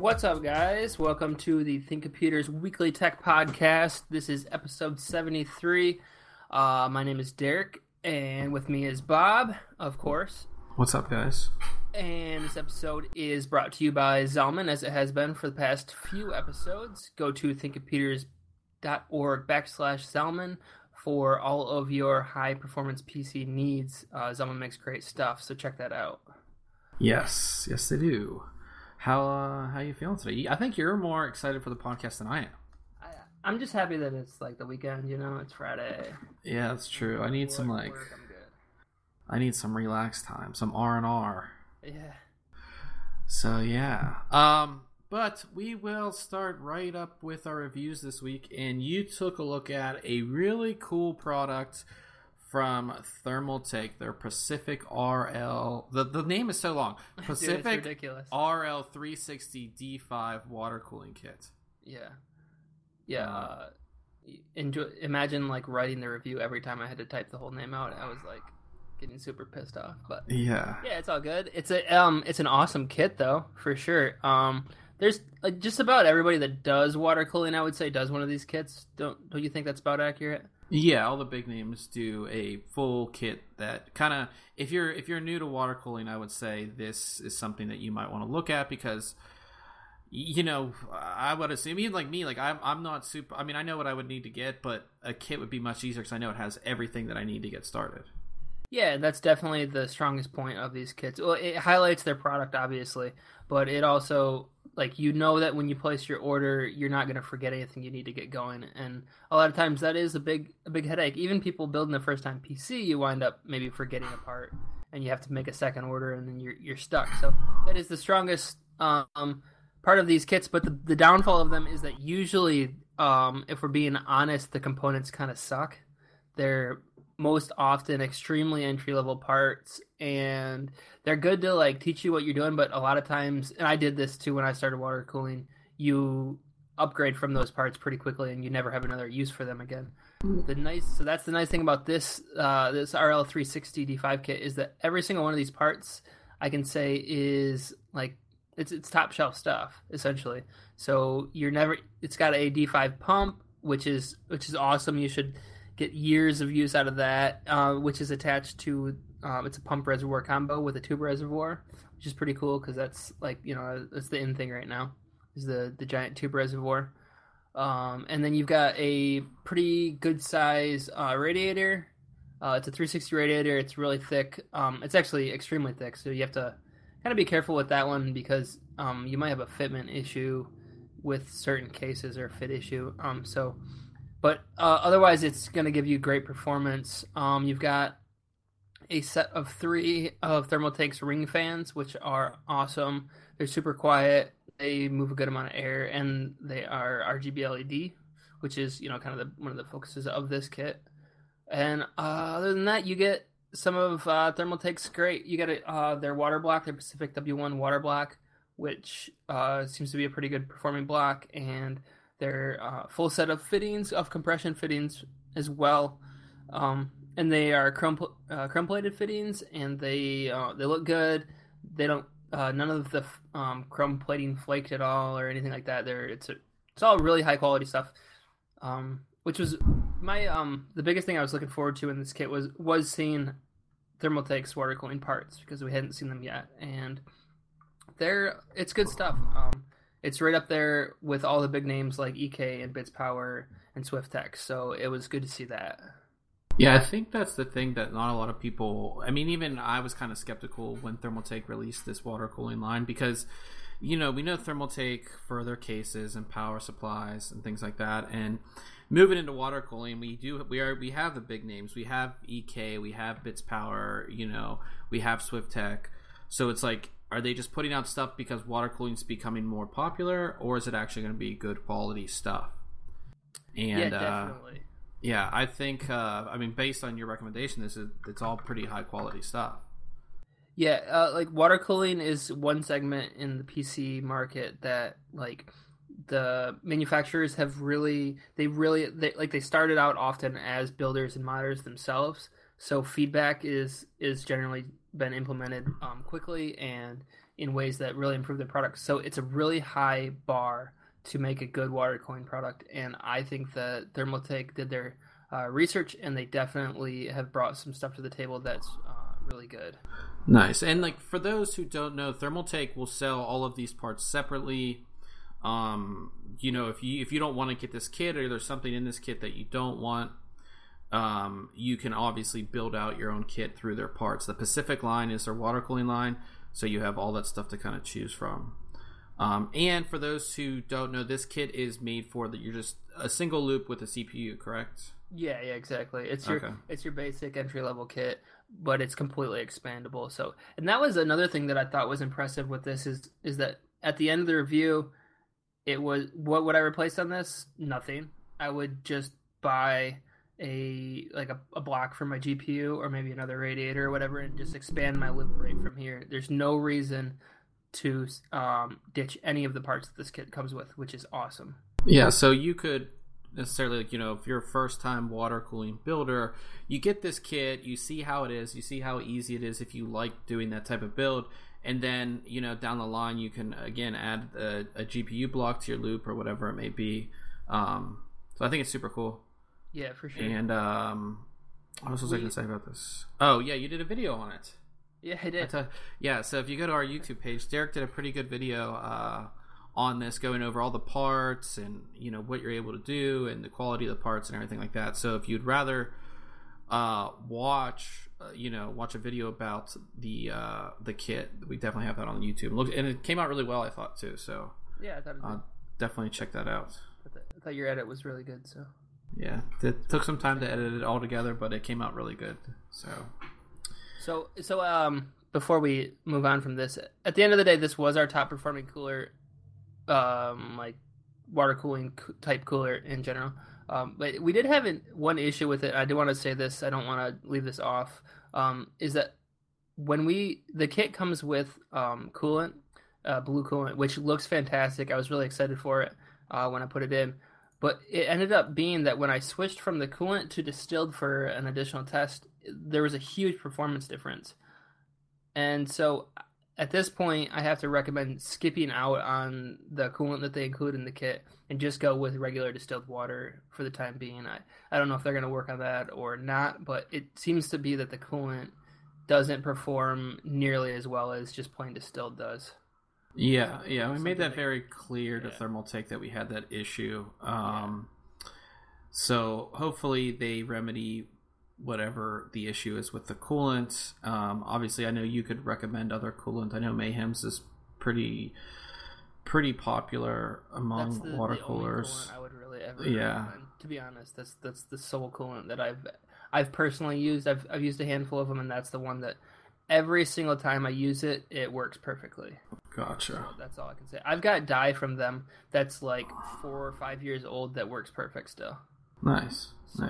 What's up, guys? Welcome to the Think Computers Weekly Tech Podcast. This is episode 73. My name is Derek, and with me is Bob, of course. What's up, guys? And this episode is brought to you by Zalman, as it has been for the past few episodes. Go to thinkcomputers.org/Zalman for all of your high-performance PC needs. Zalman makes great stuff, so check that out. Yes, they do. How you feeling today? I think you're more excited for the podcast than I am. I'm just happy that it's like the weekend, it's Friday. Yeah, that's true. I need some I'm good. I need some relaxed time, some R&R. Yeah. So yeah. But we will start right up with our reviews this week, and you took a look at a really cool product from Thermaltake, their Pacific RL. The name is so long. Pacific Dude, ridiculous. RL 360 D5 water cooling kit. Yeah. Imagine like writing the review every time I had to type the whole name out. I was like getting super pissed off. But yeah, it's all good. It's an awesome kit though, for sure. There's just about everybody that does water cooling, I would say, does one of these kits. Don't you think that's about accurate? Yeah, all the big names do a full kit that kind of, if you're new to water cooling, I would say this is something that you might want to look at because, I would assume, even like me, like I'm not super, I mean, I know what I would need to get, but a kit would be much easier because I know it has everything that I need to get started. Yeah, that's definitely the strongest point of these kits. Well, it highlights their product, obviously, but it also, that when you place your order, you're not going to forget anything you need to get going. And a lot of times that is a big headache. Even people building the first time PC, you wind up maybe forgetting a part, and you have to make a second order, and then you're stuck. So that is the strongest part of these kits. But the downfall of them is that usually, if we're being honest, the components kind of suck. They're most often extremely entry-level parts, and they're good to teach you what you're doing, but a lot of times, and I did this too when I started water cooling, you upgrade from those parts pretty quickly and you never have another use for them again. So that's the nice thing about this RL 360 D5 kit is that every single one of these parts I can say is it's top shelf stuff essentially. So it's got a D5 pump, which is awesome. You should get years of use out of that, which is attached to it's a pump reservoir combo with a tube reservoir, which is pretty cool because that's that's the in thing right now is the giant tube reservoir. And then you've got a pretty good size radiator. It's a 360 radiator. It's really thick. It's actually extremely thick, so you have to kind of be careful with that one because you might have a fitment issue with certain cases or a fit issue. But otherwise, it's going to give you great performance. You've got a set of 3 of Thermaltake's ring fans, which are awesome. They're super quiet. They move a good amount of air, and they are RGB LED, which is kind of one of the focuses of this kit. And other than that, you get some of Thermaltake's great. You get their water block, their Pacific W1 water block, which seems to be a pretty good performing block, and their full set of fittings, of compression fittings as well, and they are chrome-plated fittings, and they look good. They don't none of the chrome plating flaked at all or anything like that. It's all really high quality stuff, which was my the biggest thing I was looking forward to in this kit was seeing Thermaltake's water cooling parts because we hadn't seen them yet, and it's good stuff. It's right up there with all the big names like EK and Bits Power and Swiftech, so it was good to see that. Yeah, I think that's the thing that not a lot of people... I mean, even I was kind of skeptical when Thermaltake released this water cooling line because, we know Thermaltake for their cases and power supplies and things like that, and moving into water cooling, we have the big names. We have EK, we have Bits Power, we have Swiftech, so it's like, are they just putting out stuff because water cooling is becoming more popular, or is it actually going to be good quality stuff? And yeah, definitely. Yeah, I think. Based on your recommendation, it's all pretty high quality stuff. Yeah, water cooling is one segment in the PC market that the manufacturers have they started out often as builders and modders themselves. So feedback is generally been implemented quickly, and in ways that really improve their product. So it's a really high bar to make a good water cooling product, and I think that Thermaltake did their research, and they definitely have brought some stuff to the table that's really good. Nice. And like for those who don't know, Thermaltake will sell all of these parts separately. If you don't want to get this kit, or there's something in this kit that you don't want, you can obviously build out your own kit through their parts. The Pacific line is their water cooling line, so you have all that stuff to kind of choose from. And for those who don't know, this kit is made for that. You're just a single loop with a CPU, correct? Yeah, exactly. It's your basic entry level kit, but it's completely expandable. So, and that was another thing that I thought was impressive with this is that at the end of the review, it was, what would I replace on this? Nothing. I would just buy a block for my GPU, or maybe another radiator or whatever, and just expand my loop rate from here. There's no reason to ditch any of the parts that this kit comes with, which is awesome. Yeah, so you could necessarily, if you're a first time water cooling builder, you get this kit, you see how it is, you see how easy it is if you like doing that type of build, and then down the line you can again add a GPU block to your loop or whatever it may be. So I think it's super cool. Yeah, for sure. And what else was I going to say about this? Oh yeah, you did a video on it. Yeah, I did. So if you go to our YouTube page, Derek did a pretty good video on this, going over all the parts and what you're able to do and the quality of the parts and everything like that. So if you'd rather watch a video about the kit, we definitely have that on YouTube. And it came out really well, I thought, too. So yeah, I thought it did. Definitely check that out. I thought your edit was really good. So yeah, it took some time to edit it all together, but it came out really good. So before we move on from this, at the end of the day, this was our top performing cooler, like water cooling type cooler in general. But we did have one issue with it. I do want to say this. I don't want to leave this off. Is that when the kit comes with coolant, blue coolant, which looks fantastic. I was really excited for it when I put it in. But it ended up being that when I switched from the coolant to distilled for an additional test, there was a huge performance difference. And so at this point, I have to recommend skipping out on the coolant that they include in the kit and just go with regular distilled water for the time being. I don't know if they're going to work on that or not, but it seems to be that the coolant doesn't perform nearly as well as just plain distilled does. Yeah, we made that very clear to Thermaltake that we had that issue. So hopefully they remedy whatever the issue is with the coolant. Obviously, I know you could recommend other coolant. I know Mayhem's is pretty popular among water coolers. Only coolant I would really ever recommend. To be honest, that's the sole coolant that I've personally used. I've used a handful of them, and that's the one that every single time I use it, it works perfectly. Gotcha. So that's all I can say. I've got dye from them that's like 4 or 5 years old that works perfect still. Nice.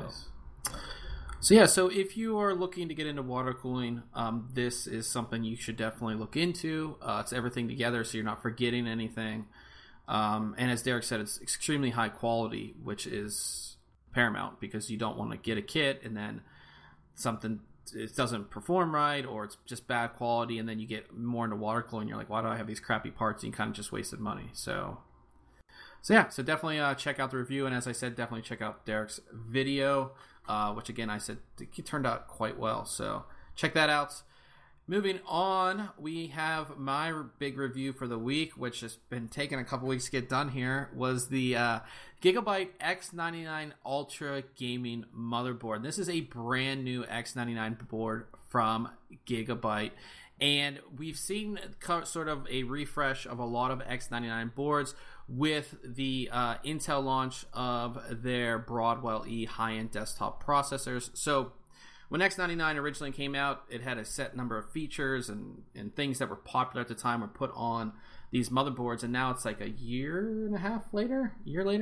So if you are looking to get into water cooling, this is something you should definitely look into. It's everything together, so you're not forgetting anything. And as Derek said, it's extremely high quality, which is paramount, because you don't want to get a kit and then it doesn't perform right, or it's just bad quality, and then you get more into water cooling. You're like, why do I have these crappy parts? And you kind of just wasted money. So definitely check out the review, and as I said, definitely check out Derek's video, which again I said it turned out quite well. So check that out. Moving on, we have my big review for the week, which has been taking a couple weeks to get done here, was the Gigabyte X99 Ultra Gaming Motherboard. This is a brand new X99 board from Gigabyte, and we've seen sort of a refresh of a lot of X99 boards with the Intel launch of their Broadwell E high-end desktop processors. So when X99 originally came out, it had a set number of features and things that were popular at the time were put on these motherboards, and now it's like a year and a half later,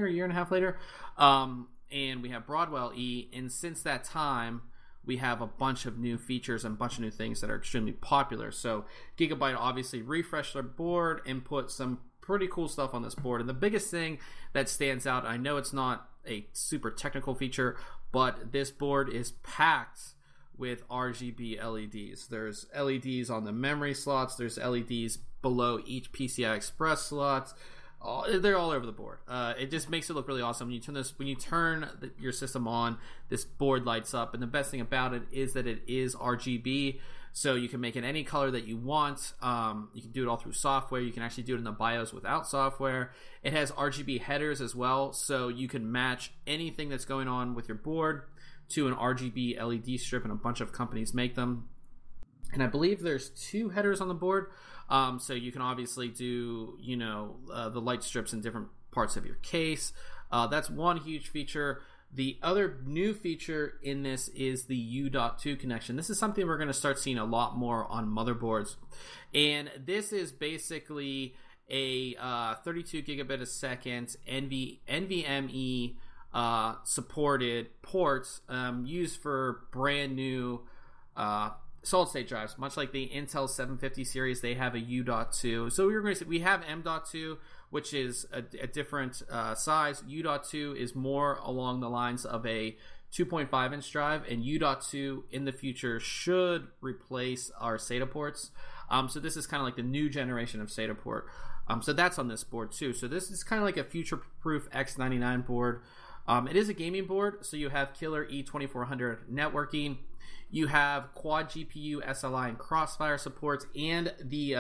and we have Broadwell E, and since that time, we have a bunch of new features and a bunch of new things that are extremely popular. So Gigabyte obviously refreshed their board and put some pretty cool stuff on this board, and the biggest thing that stands out, I know it's not a super technical feature, but this board is packed with RGB LEDs. There's LEDs on the memory slots. There's LEDs below each PCI Express slots. They're all over the board. It just makes it look really awesome. When you turn your system on, this board lights up, and the best thing about it is that it is RGB, so you can make it any color that you want. You can do it all through software. You can actually do it in the BIOS without software. It has RGB headers as well, so you can match anything that's going on with your board to an RGB LED strip, and a bunch of companies make them. And I believe there's 2 headers on the board. So you can obviously do, the light strips in different parts of your case. That's one huge feature. The other new feature in this is the U.2 connection. This is something we're going to start seeing a lot more on motherboards. And this is basically a 32 gigabit a second NVMe supported ports used for brand new solid state drives, much like the Intel 750 series. They have a U.2. So we have M.2, which is a different size. U.2 is more along the lines of a 2.5 inch drive, and U.2 in the future should replace our SATA ports. So this is kind of like the new generation of SATA port. So that's on this board too. So this is kind of like a future-proof X99 board. It is a gaming board, so you have killer E2400 networking. You have quad GPU, SLI, and Crossfire supports, and the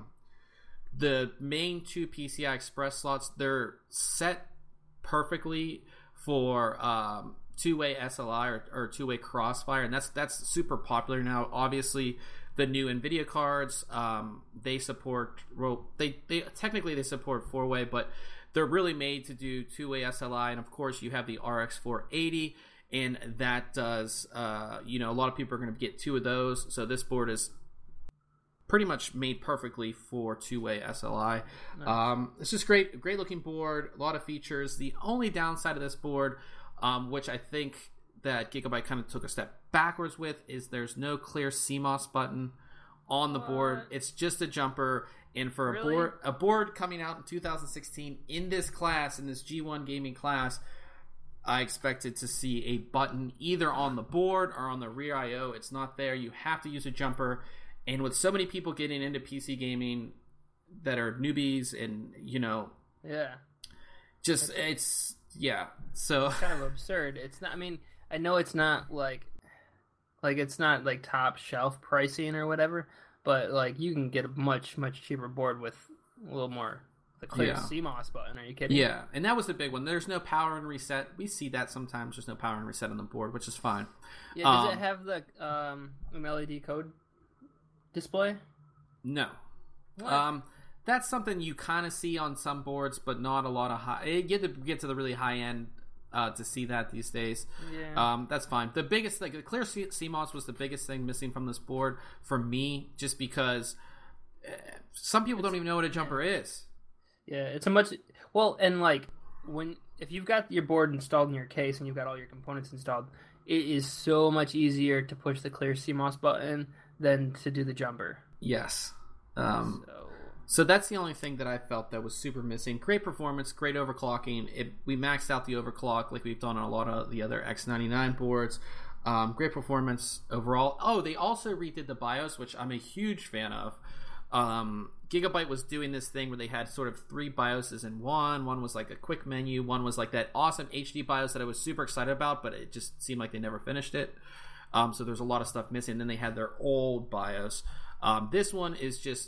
main 2 PCI Express slots, they're set perfectly for two-way SLI or two-way Crossfire, and that's super popular now. Obviously, the new NVIDIA cards, they support, they technically support 4-way, but they're really made to do two-way SLI, and of course you have the RX 480. And that does, a lot of people are going to get 2 of those. So this board is pretty much made perfectly for two-way SLI. Nice. It's just great looking board, a lot of features. The only downside of this board, which I think that Gigabyte kind of took a step backwards with, is there's no clear CMOS button on the board. It's just a jumper. And for a board coming out in 2016 in this class, in this G1 gaming class, I expected to see a button either on the board or on the rear I/O. It's not there. You have to use a jumper. And with so many people getting into PC gaming that are newbies and, so it's kind of absurd. It's not, I know it's not like it's not like top shelf pricing or whatever, but like you can get a much, much cheaper board with a little more. The clear CMOS button, are you kidding? Yeah, and that was the big one. There's no power and reset. We see that sometimes. There's no power and reset on the board, which is fine. Yeah, does it have the LED code display? No. That's something you kind of see on some boards, but not a lot of high. You get to get to the really high end to see that these days. Yeah. That's fine. The biggest thing, the clear CMOS was the biggest thing missing from this board for me, just because some people don't even know what a jumper is. Yeah, it's a much and like if you've got your board installed in your case and you've got all your components installed, it is so much easier to push the clear CMOS button than to do the jumper. Yes. So that's the only thing that I felt that was super missing. Great performance, great overclocking. We maxed out the overclock like we've done on a lot of the other X99 boards. Great performance overall. Oh, they also redid the BIOS, which I'm a huge fan of. Gigabyte was doing this thing where they had sort of 3 BIOSes in one. One was like a quick menu. One was like that awesome HD BIOS that I was super excited about, but it just seemed like they never finished it. So there's a lot of stuff missing. Then they had their old BIOS. This one is just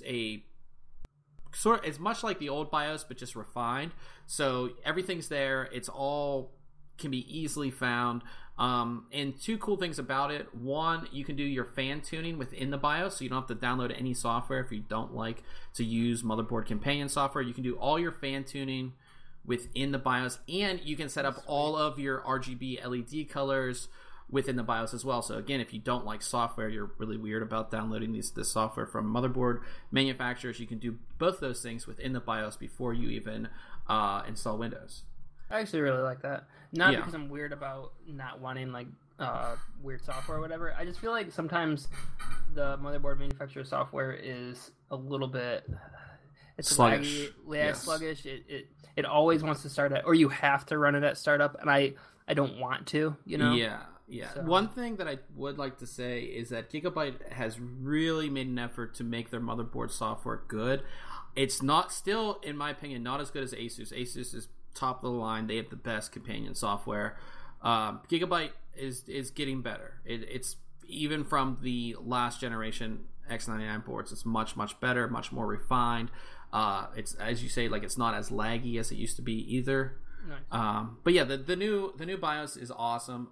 it's much like the old BIOS, but just refined. So everything's there. It's all can be easily found. And 2 cool things about it. One, you can do your fan tuning within the BIOS, so you don't have to download any software if you don't like to use motherboard companion software. You can do all your fan tuning within the BIOS, and you can set up all of your RGB LED colors within the BIOS as well. So again, if you don't like software, you're really weird about downloading this software from motherboard manufacturers, you can do both those things within the BIOS before you even install Windows. I actually really like that. Not because I'm weird about not wanting like weird software or whatever. I just feel like sometimes the motherboard manufacturer software is a little bit sluggish. Sluggish. It always wants to start at, or you have to run it at startup, and I don't want to. Yeah. Yeah. So. One thing that I would like to say is that Gigabyte has really made an effort to make their motherboard software good. It's not still, in my opinion, not as good as Asus. Asus is top of the line. They have the best companion software. Gigabyte is getting better. It's even from the last generation X99 boards. It's much better, much more refined. It's, as you say, like, it's not as laggy as it used to be either. Nice. But yeah, the new BIOS is awesome.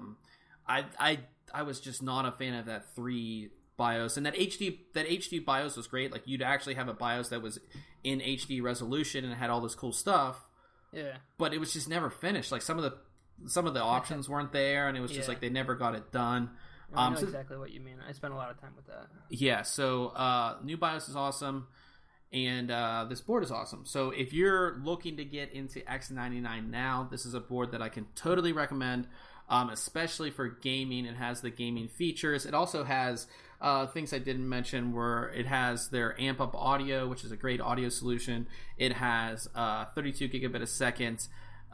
I was just not a fan of that 3 BIOS, and that HD BIOS was great. Like, you'd actually have a BIOS that was in HD resolution and had all this cool stuff. Yeah. But it was just never finished. Like, some of the options weren't there, and it was just like they never got it done. I know exactly what you mean. I spent a lot of time with that. Yeah, so new BIOS is awesome, and this board is awesome. So if you're looking to get into X99 now, this is a board that I can totally recommend, especially for gaming. It has the gaming features. It also has things I didn't mention, where it has their amp up audio, which is a great audio solution. It has 32 gigabit a second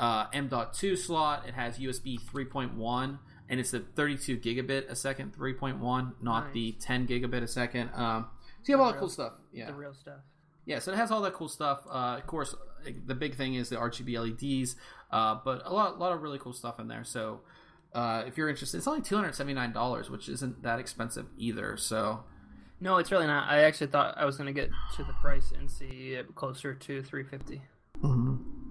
M.2 slot. It has USB 3.1, and it's the 32 gigabit a second 3.1, not the 10 gigabit a second. So you have all that cool stuff. Yeah, the real stuff. Yeah, so it has all that cool stuff. Of course, the big thing is the RGB LEDs, but a lot of really cool stuff in there. So if you're interested, it's only $279, which isn't that expensive either. So no, it's really not. I actually thought I was going to get to the price and see it closer to $350. Mm-hmm.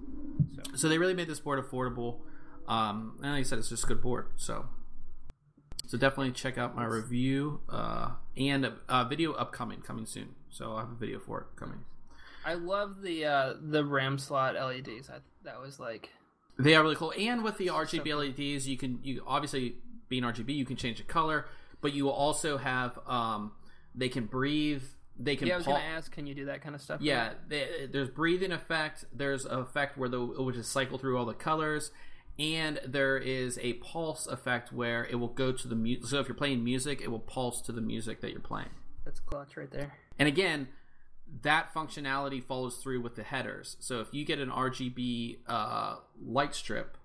So they really made this board affordable, and like I said, it's just a good board. So definitely check out my review and a video coming soon. So I'll have a video for it coming. I love the RAM slot LEDs. That was like, they are really cool. And with the RGB LEDs, you obviously, being RGB, you can change the color, but you will also have they can breathe. They can. Yeah, I was going to ask, can you do that kind of stuff? Yeah, there's breathing effect. There's an effect where it will just cycle through all the colors, and there is a pulse effect where it will go to the music. So if you're playing music, it will pulse to the music that you're playing. That's clutch right there. And again, that functionality follows through with the headers. So if you get an RGB light strip,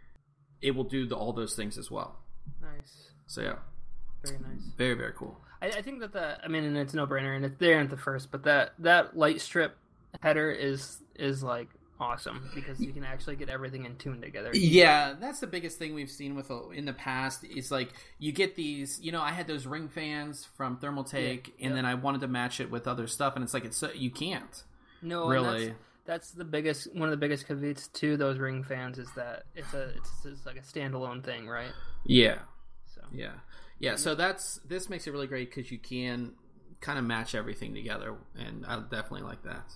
it will do all those things as well. Nice. So yeah, very nice. Very, very cool. I think that and it's no brainer, and it's there at the first, but that light strip header is like awesome because you can actually get everything in tune together. Yeah, that's the biggest thing we've seen with in the past. Is like you get these. I had those ring fans from Thermaltake, and then I wanted to match it with other stuff, and it's like you can't. No, really. That's one of the biggest caveats to those ring fans is that it's like a standalone thing, right? Yeah. So yeah. So this makes it really great because you can kind of match everything together, and I definitely like that.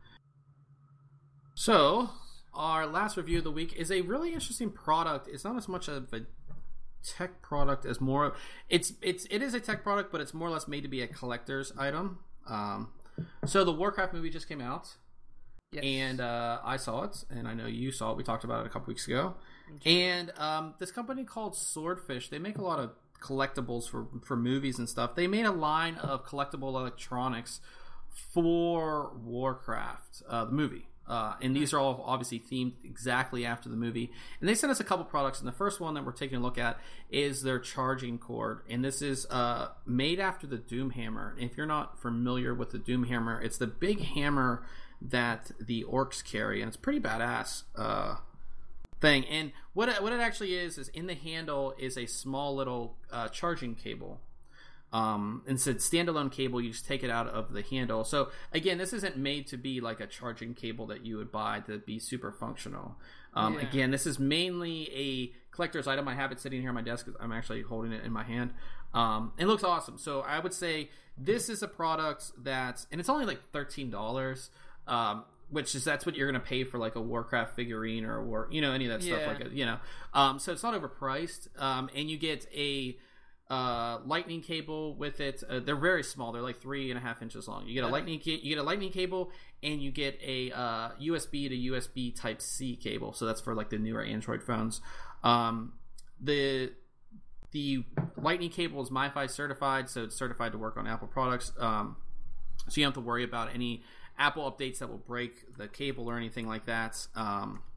So our last review of the week is a really interesting product. It's not as much of a tech product as more. It is a tech product, but it's more or less made to be a collector's item. So the Warcraft movie just came out. Yes. And I saw it, and I know you saw it. We talked about it a couple weeks ago. And this company called Swordfish, they make a lot of collectibles for movies and stuff. They made a line of collectible electronics for Warcraft, the movie. And these are all obviously themed exactly after the movie. And they sent us a couple products, and the first one that we're taking a look at is their charging cord. And this is made after the Doom Hammer. And if you're not familiar with the Doom Hammer, it's the big hammer that the orcs carry, and it's pretty badass thing. And what it actually is in the handle is a small little charging cable. It's a standalone cable. You just take it out of the handle. So again, this isn't made to be like a charging cable that you would buy to be super functional. Again, this is mainly a collector's item. I have it sitting here on my desk. I'm actually holding it in my hand. It looks awesome. So I would say this is a product and it's only like $13. That's what you're going to pay for like a Warcraft figurine or any of that stuff. So it's not overpriced. And you get a lightning cable with it. They're very small. They're like 3.5 inches long. You get a lightning cable, and you get a USB to USB Type C cable. So that's for like the newer Android phones. The lightning cable is MiFi certified, so it's certified to work on Apple products. So you don't have to worry about any Apple updates that will break the cable or anything like that.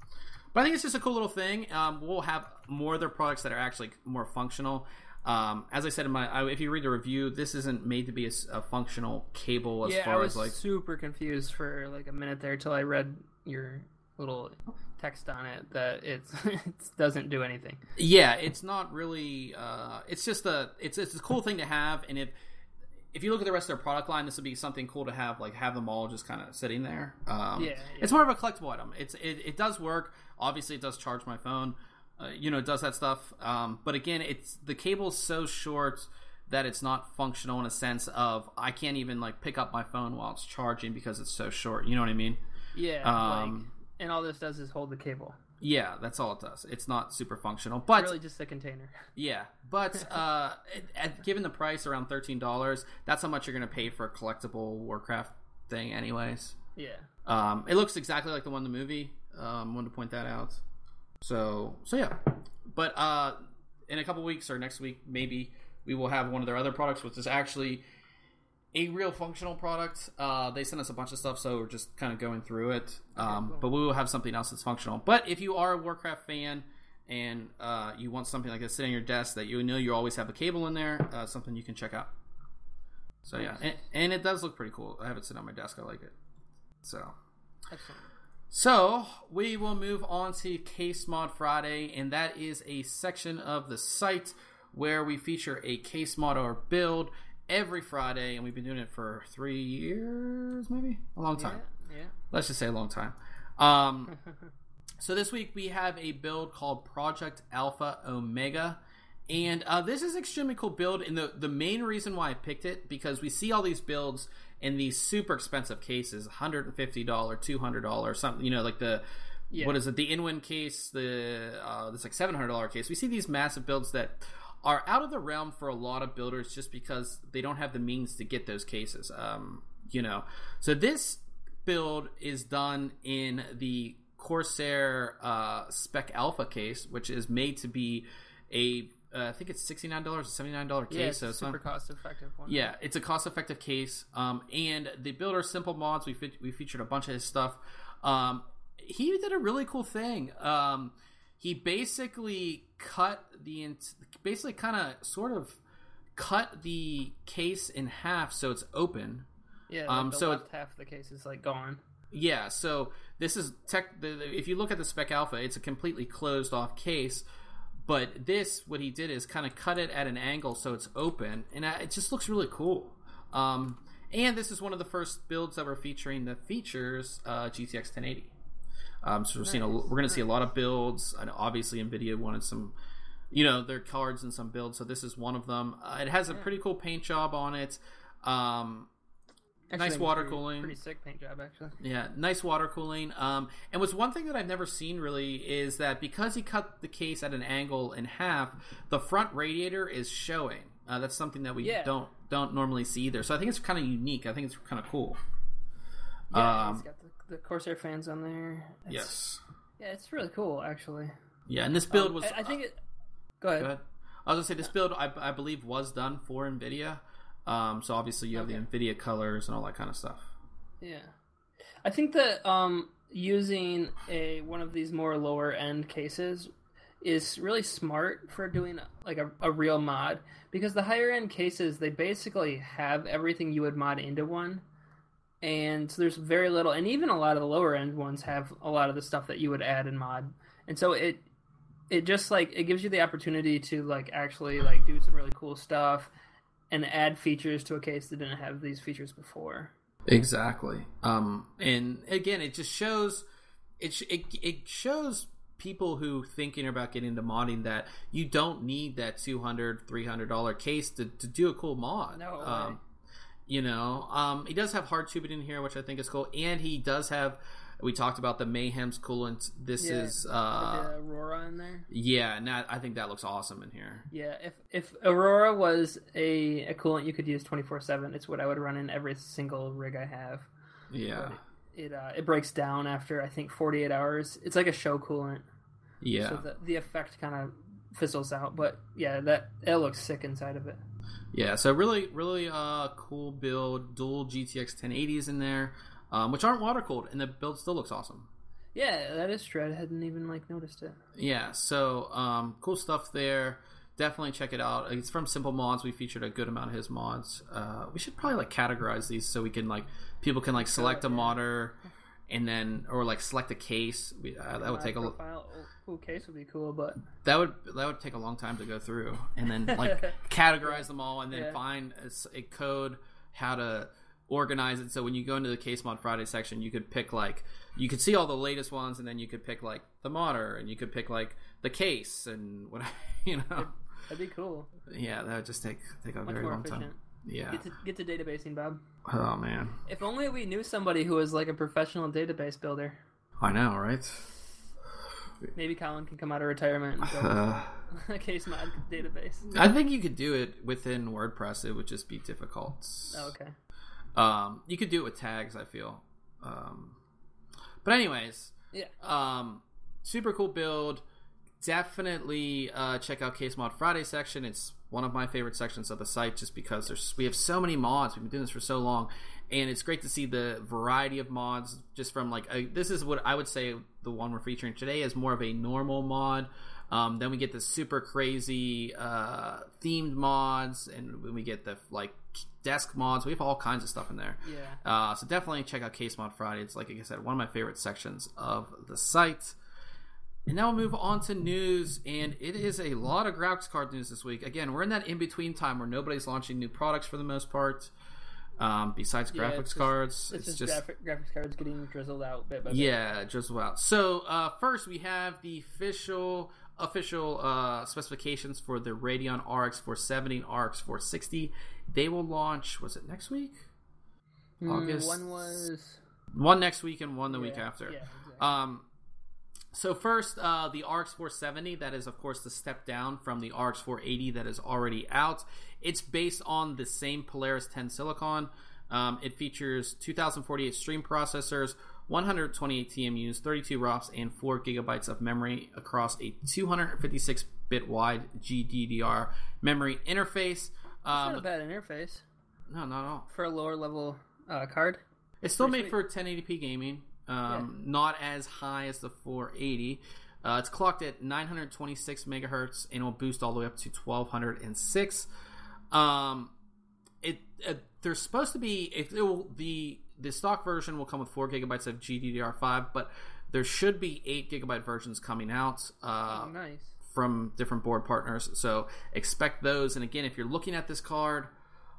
But I think it's just a cool little thing. We'll have more of their products that are actually more functional. As I said in if you read the review, this isn't made to be a functional cable as far as like. I was super confused for like a minute there till I read your little text on it that it doesn't do anything. Yeah, it's not really. It's just it's a cool thing to have, and if you look at the rest of their product line, this would be something cool to have. Like have them all just kind of sitting there. It's more of a collectible item. It does work. Obviously, it does charge my phone. It does that stuff. But again, the cable's so short that it's not functional in a sense of I can't even like pick up my phone while it's charging because it's so short. You know what I mean? Yeah. And all this does is hold the cable. Yeah, that's all it does. It's not super functional, but it's really just a container. Yeah, but given the price around $13, that's how much you're going to pay for a collectible Warcraft thing, anyways. Yeah. It looks exactly like the one in the movie. Wanted to point that out. So yeah. But in a couple weeks or next week, maybe we will have one of their other products, which is actually a real functional product. They sent us a bunch of stuff, so we're just kind of going through it. But we will have something else that's functional. But if you are a Warcraft fan and you want something like this sitting on your desk that you always have a cable in there, something you can check out. So yeah, and it does look pretty cool. I have it sitting on my desk. I like it. So excellent. So we will move on to Case Mod Friday, and that is a section of the site where we feature a case mod or build every Friday, and we've been doing it for 3 years, maybe a long time. Yeah. Let's just say a long time. So this week we have a build called Project Alpha Omega, and this is an extremely cool build. And the main reason why I picked it, because we see all these builds in these super expensive cases, $150, $200, something. Like what is it? The Inwin case, this like $700 case. We see these massive builds that are out of the realm for a lot of builders just because they don't have the means to get those cases. So this build is done in the Corsair Spec Alpha case, which is made to be I think it's $69 or $79 case. Yeah, it's a super cost-effective one. Yeah, it's a cost-effective case. And the builder Simple Mods, we featured a bunch of his stuff. He did a really cool thing. He basically cut the case in half so it's open. Yeah, like the left half of the case is like gone. Yeah, so this is if you look at the Spec Alpha, it's a completely closed off case. But what he did is kind of cut it at an angle so it's open, and it just looks really cool. And this is one of the first builds that we're featuring that features GTX 1080. So we're going to see a lot of builds. And obviously, NVIDIA wanted some, their cards and some builds. So this is one of them. It has a pretty cool paint job on it. Nice water cooling. Pretty sick paint job, actually. Yeah, nice water cooling. And what's one thing that I've never seen really is that because he cut the case at an angle in half, the front radiator is showing. That's something that we don't normally see either. So I think it's kind of unique. I think it's kind of cool. Yeah, it's got the Corsair fans on there. Yes. Yeah, it's really cool, actually. Yeah, and this build was... I think it... Go ahead. I was going to say, this build, I believe, was done for NVIDIA. So obviously you have the NVIDIA colors and all that kind of stuff. Yeah. I think that using one of these more lower end cases is really smart for doing like a real mod, because the higher end cases, they basically have everything you would mod into one, and so there's very little, and even a lot of the lower end ones have a lot of the stuff that you would add and mod, and so it just like it gives you the opportunity to like actually like do some really cool stuff and add features to a case that didn't have these features before. Exactly. And again, it just shows it shows people who thinking about getting into modding that you don't need that $200, $300 case to do a cool mod. No way. He does have hard tubing in here, which I think is cool, and he does have. We talked about the Mayhem's coolant. This is the Aurora in there. Yeah, and I think that looks awesome in here. Yeah, if Aurora was a coolant you could use 24/7, it's what I would run in every single rig I have. Yeah, it breaks down after I think 48 hours. It's like a show coolant. Yeah, so the effect kind of fizzles out, but yeah, it looks sick inside of it. Yeah, so really cool build. Dual GTX 1080s in there. Which aren't water cooled, and the build still looks awesome. Yeah, that is true. I hadn't even noticed it. Yeah, so cool stuff there. Definitely check it out. It's from Simple Mods. We featured a good amount of his mods. We should probably categorize these so we can people can select a modder, and then select a case. That would take a case would be cool, but that would take a long time to go through, and then categorize them all, and then find a code how to organize it. So when you go into the Case Mod Friday section, you could pick you could see all the latest ones, and then you could pick the modder, and you could pick the case and what That'd be cool. Yeah, that would just take a Much very more long efficient. time. Yeah. Get to databasing, Bob. Oh man. If only we knew somebody who was a professional database builder. I know, right? Maybe Colin can come out of retirement and build a Case Mod database. I think you could do it within WordPress. It would just be difficult. Oh, okay. You could do it with tags, I feel. But anyways, yeah. Super cool build. Definitely check out Case Mod Friday section. It's one of my favorite sections of the site just because we have so many mods. We've been doing this for so long, and it's great to see the variety of mods. Just from this is what I would say the one we're featuring today is more of a normal mod. Then we get the super crazy themed mods, and when we get the desk mods, we have all kinds of stuff in there. Yeah. So definitely check out Case Mod Friday. It's like I said, one of my favorite sections of the site. And now we'll move on to news, and it is a lot of graphics card news this week. Again, we're in that in-between time where nobody's launching new products for the most part, besides graphics cards. It's just graphics cards getting drizzled out bit by bit. Yeah, drizzled out. So first we have the official specifications for the Radeon RX 470 and RX 460. They will launch, was it next week? August? One next week and one the week after. Yeah, exactly. So first, the RX 470, that is, of course, the step down from the RX 480 that is already out. It's based on the same Polaris 10 Silicon. It features 2048 stream processors, 128 TMUs, 32 ROPs, and 4 gigabytes of memory across a 256-bit wide GDDR memory interface. That's not a bad interface. No, not at all. For a lower level card. It's still made for 1080p gaming. Not as high as the 480. It's clocked at 926 megahertz and will boost all the way up to 1206. There's supposed to be the stock version will come with 4 gigabytes of GDDR5, but there should be 8 gigabyte versions coming out. Nice. From different board partners, so expect those. And again, if you're looking at this card,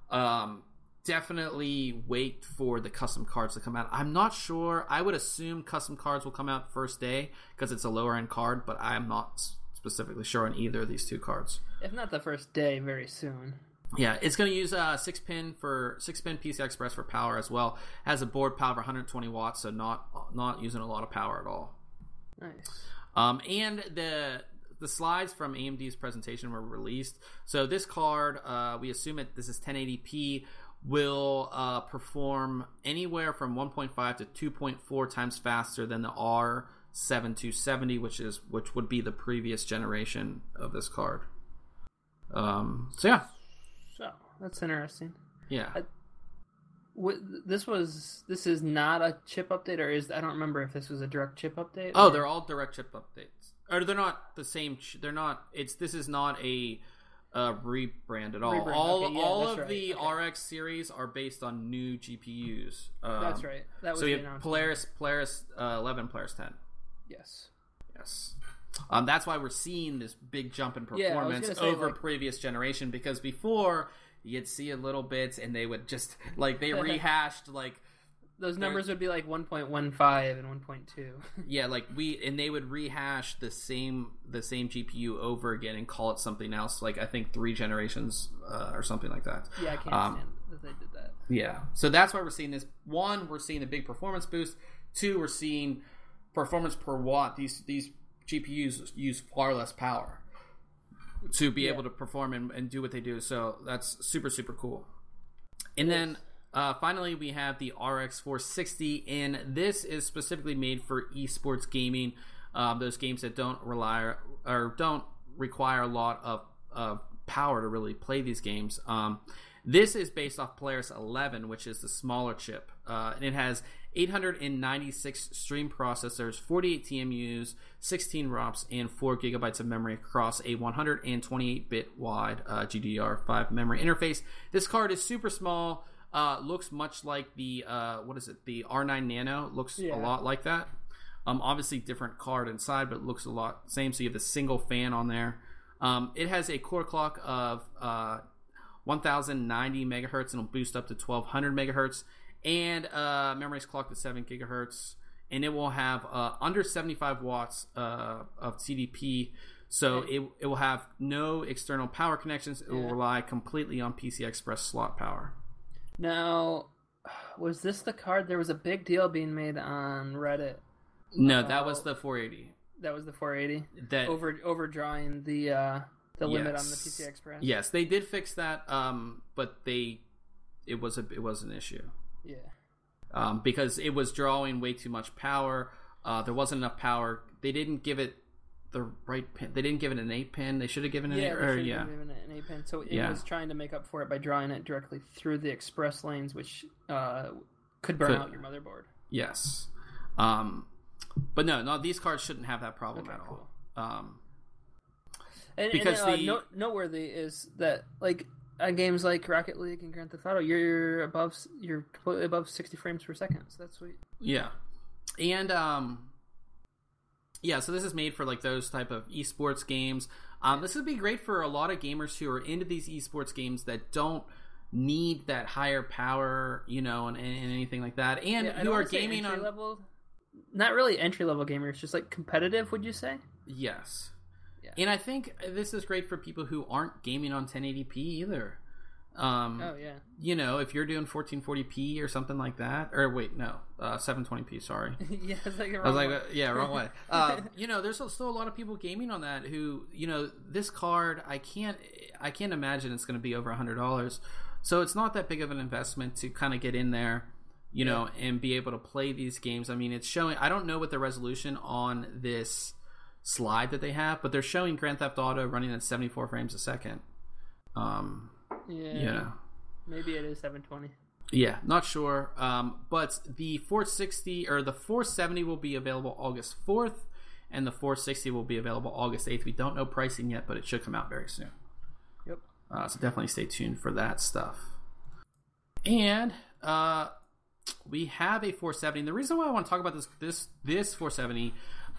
definitely wait for the custom cards to come out. I'm not sure. I would assume custom cards will come out first day because it's a lower end card, but I'm not specifically sure on either of these two cards. If not the first day, very soon. Yeah, it's going to use 6-pin PCI Express for power as well. Has a board power of 120 watts, so not using a lot of power at all. Nice. And the slides from AMD's presentation were released. So this card, we assume this is 1080p. Will perform anywhere from 1.5 to 2.4 times faster than the R7270, which would be the previous generation of this card. So yeah. So that's interesting. Yeah. This is not a chip update, or I don't remember if this was a direct chip update. Oh, they're all direct chip updates, or they're not the same. They're not. This is not a rebrand at all. All of the RX series are based on new GPUs. That's right. That was so you have Polaris 11, Polaris 10. Yes. That's why we're seeing this big jump in performance over previous generation, because before you'd see a little bit and they would just they rehashed those numbers would be 1.15 and 1.2. Yeah, they would rehash the same GPU over again and call it something else. I think 3 generations or something like that. Yeah, I can't stand that they did that. Yeah, so that's why we're seeing this. 1, we're seeing a big performance boost. 2, we're seeing performance per watt. These GPUs use far less power to be able to perform and do what they do. So that's super, super cool. And then finally, we have the RX 460, and this is specifically made for esports gaming. Those games that don't require a lot of power to really play these games. This is based off Polaris 11, which is the smaller chip. And it has 896 stream processors, 48 TMUs, 16 ROPs, and 4 gigabytes of memory across a 128-bit wide GDDR5 memory interface. This card is super small. Looks much like the the R9 Nano. Looks a lot like that. Obviously different card inside, but it looks a lot same. So you have the single fan on there. It has a core clock of 1090 megahertz, and it'll boost up to 1200 megahertz. And memory's clocked at 7 gigahertz, and it will have under 75 watts of CDP. So it will have no external power connections. It will rely completely on PCI Express slot power. Now, was this the card? There was a big deal being made on Reddit. No, that was the 480. That was the 480. That overdrawing the limit on the PCI Express. Yes, they did fix that, but it was an issue. Yeah. Because it was drawing way too much power. There wasn't enough power. They didn't give it the right pin. They didn't give it an 8-pin. They should have given it an 8-pin. Given it an 8-pin. So it was trying to make up for it by drawing it directly through the express lanes, which could burn out your motherboard. Yes. But no, these cards shouldn't have that problem at all. Cool. Because noteworthy is that, like, on games like Rocket League and Grand Theft Auto, you're completely above 60 frames per second. So that's sweet. Yeah, and so this is made for like those type of esports games. This would be great for a lot of gamers who are into these esports games that don't need that higher power, and anything like that, and who are gaming on level. Not really entry level gamers, just like competitive. Would you say? Yes. Yeah. And I think this is great for people who aren't gaming on 1080p either. If you're doing 1440p or something like that, or wait, no, 720p. Sorry. Yeah, wrong way. There's still a lot of people gaming on that who, this card, I can't imagine it's going to be over $100. So it's not that big of an investment to kind of get in there, and be able to play these games. I mean, it's showing. I don't know what the resolution on this slide that they have, but they're showing Grand Theft Auto running at 74 frames a second. Maybe it is 720. Yeah, not sure. But the 460 or the 470 will be available August 4th, and the 460 will be available August 8th. We don't know pricing yet, but it should come out very soon. Yep. So definitely stay tuned for that stuff. And we have a 470. And the reason why I want to talk about this 470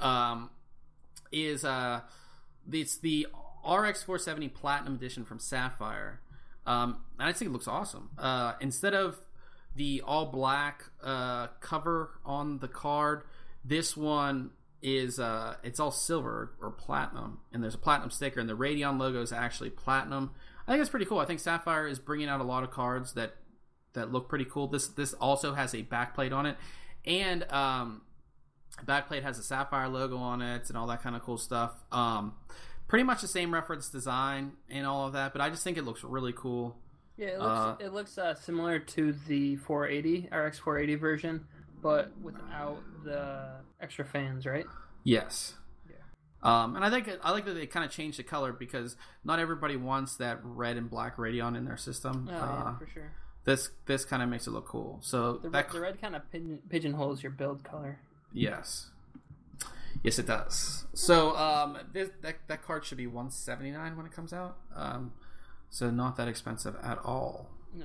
is it's the RX 470 Platinum Edition from Sapphire. And I think it looks awesome. Instead of the all black cover on the card, this one is it's all silver or platinum, and there's a platinum sticker, and the Radeon logo is actually platinum. I think it's pretty cool. I think Sapphire is bringing out a lot of cards that look pretty cool. This also has a backplate on it, and backplate has a Sapphire logo on it and all that kind of cool stuff. Pretty much the same reference design and all of that, but I just think it looks really cool. Yeah, it looks similar to the 480 RX 480 version, but without the extra fans, right? Yes. Yeah. And I like that they kind of changed the color because not everybody wants that red and black Radeon in their system. Yeah, for sure. This kind of makes it look cool. So the red kind of pigeonholes your build color. Yes, it does. So that card should be $179 when it comes out. So not that expensive at all. No.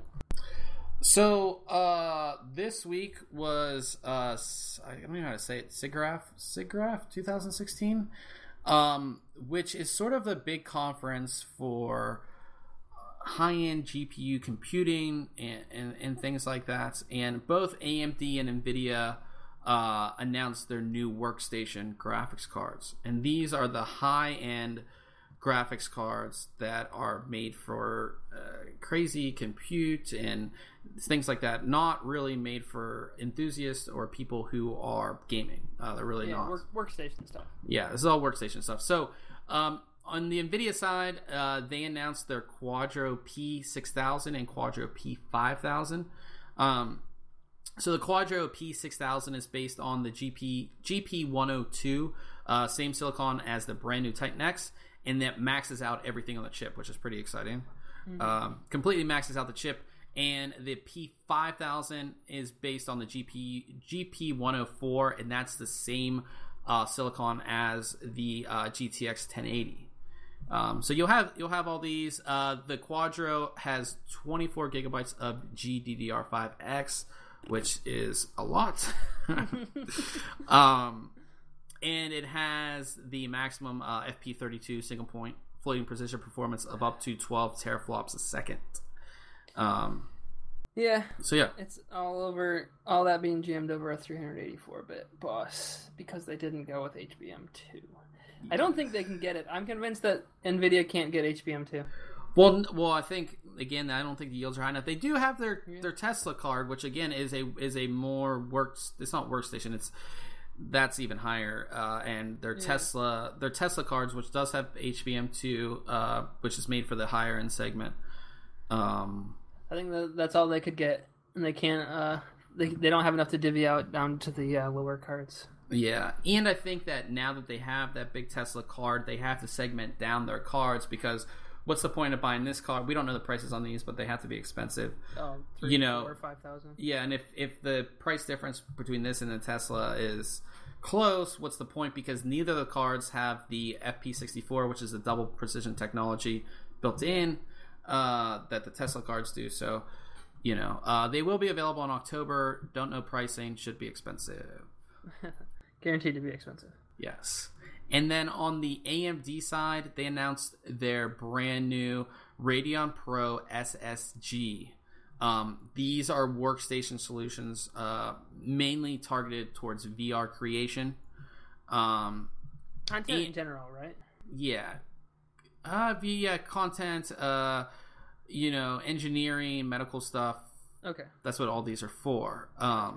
So this week was I don't know how to say it. SIGGRAPH 2016, which is sort of the big conference for high-end GPU computing and things like that. And both AMD and NVIDIA announced their new workstation graphics cards, and these are the high-end graphics cards that are made for crazy compute and things like that, not really made for enthusiasts or people who are gaming. They're really not workstation stuff. Yeah, this is all workstation stuff. So on the NVIDIA side, they announced their Quadro P6000 and Quadro P5000. So the Quadro P6000 is based on the GP102, same silicon as the brand new Titan X, and that maxes out everything on the chip, which is pretty exciting. Completely maxes out the chip. And the P5000 is based on the GP104, and that's the same silicon as the GTX 1080. So you'll have all these. The Quadro has 24 gigabytes of GDDR5X, which is a lot. And it has the maximum FP32 single point floating precision performance of up to 12 teraflops a second. Yeah. So yeah, it's all over. All that being jammed over a 384-bit bus because they didn't go with HBM2. I don't think they can get it. I'm convinced that NVIDIA can't get HBM2. Well, I think again, I don't think the yields are high enough. They do have their Tesla card, which again is a more It's not workstation. That's even higher. And their Tesla cards, which does have HBM2, which is made for the higher end segment. I think that's all they could get, and they can't. They don't have enough to divvy out down to the lower cards. Yeah, and I think that now that they have that big Tesla card, they have to segment down their cards because what's the point of buying this card? We don't know the prices on these, but they have to be expensive. Oh, 3, 4, or 5,000. Yeah, and if the price difference between this and the Tesla is close, what's the point? Because neither of the cards have the FP64, which is the double precision technology built in. That the Tesla cards do. So, they will be available in October. Don't know pricing. Should be expensive. Guaranteed to be expensive. Yes. And then on the AMD side, they announced their brand new Radeon Pro SSG. These are workstation solutions mainly targeted towards VR creation. Content in general, right? Yeah. Content, engineering, medical stuff. Okay. That's what all these are for.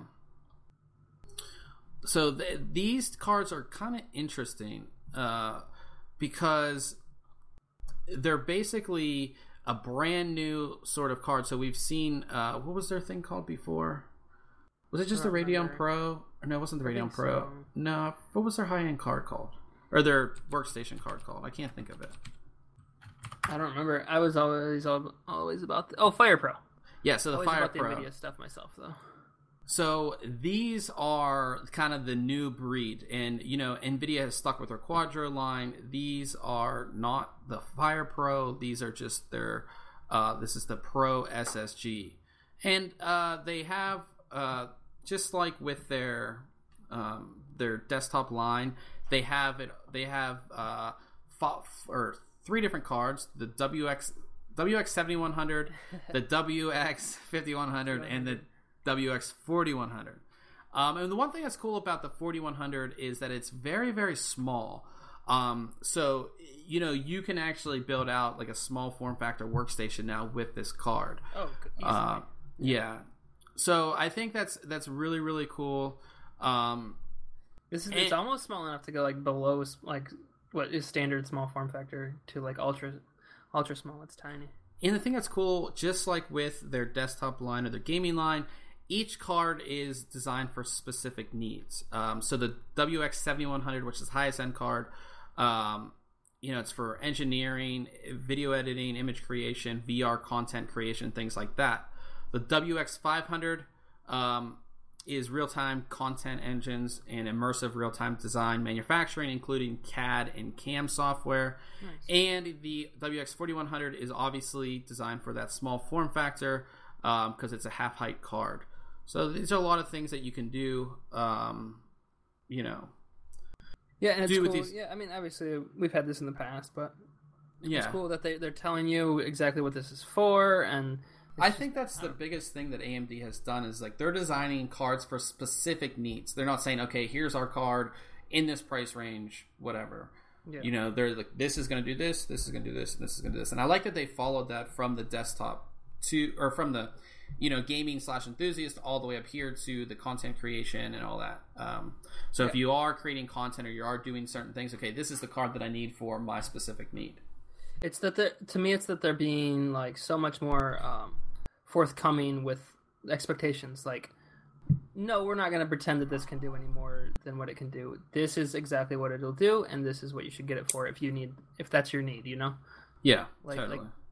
So these cards are kind of interesting because they're basically a brand new sort of card. So we've seen, what was their thing called before? Was it just the Radeon Pro? No, it wasn't the Radeon Pro. So. No, what was their high-end card called? Or their workstation card called? I can't think of it. I don't remember. I was always about Fire Pro. Yeah, so the Fire Pro. The NVIDIA stuff myself, though. So these are kind of the new breed, and NVIDIA has stuck with their Quadro line. These are not the Fire Pro. These are just their. This is the Pro SSG, and they have just like with their desktop line, they have it. They have 3 different cards: the WX7100, the WX5100, and the WX4100. And the one thing that's cool about the 4100 is that it's very, very small. So you can actually build out like a small form factor workstation now with this card. Oh, yeah. So I think that's really, really cool. It's almost small enough to go like below like what is standard small form factor to like ultra small. It's tiny. And the thing that's cool, just like with their desktop line or their gaming line, each card is designed for specific needs. So the WX7100, which is the highest end card, it's for engineering, video editing, image creation, VR content creation, things like that. The WX500 is real-time content engines and immersive real-time design manufacturing, including CAD and CAM software. Nice. And the WX4100 is obviously designed for that small form factor because it's a half-height card. So these are a lot of things that you can do, Yeah, and it's cool. Yeah, I mean, obviously, we've had this in the past, but it's cool that they're telling you exactly what this is for, and I think that's the biggest thing that AMD has done is like they're designing cards for specific needs. They're not saying, okay, here's our card in this price range, whatever. Yeah. They're like, this is going to do this, this is going to do this, and this is going to do this. And I like that they followed that from the desktop from the gaming / enthusiast all the way up here to the content creation and all that. So if you are creating content or you are doing certain things, okay, this is the card that I need for my specific need. It's that they're being like so much more forthcoming with expectations. Like, no, we're not going to pretend that this can do any more than what it can do. This is exactly what it'll do, and this is what you should get it for if that's your need. Yeah, like, totally.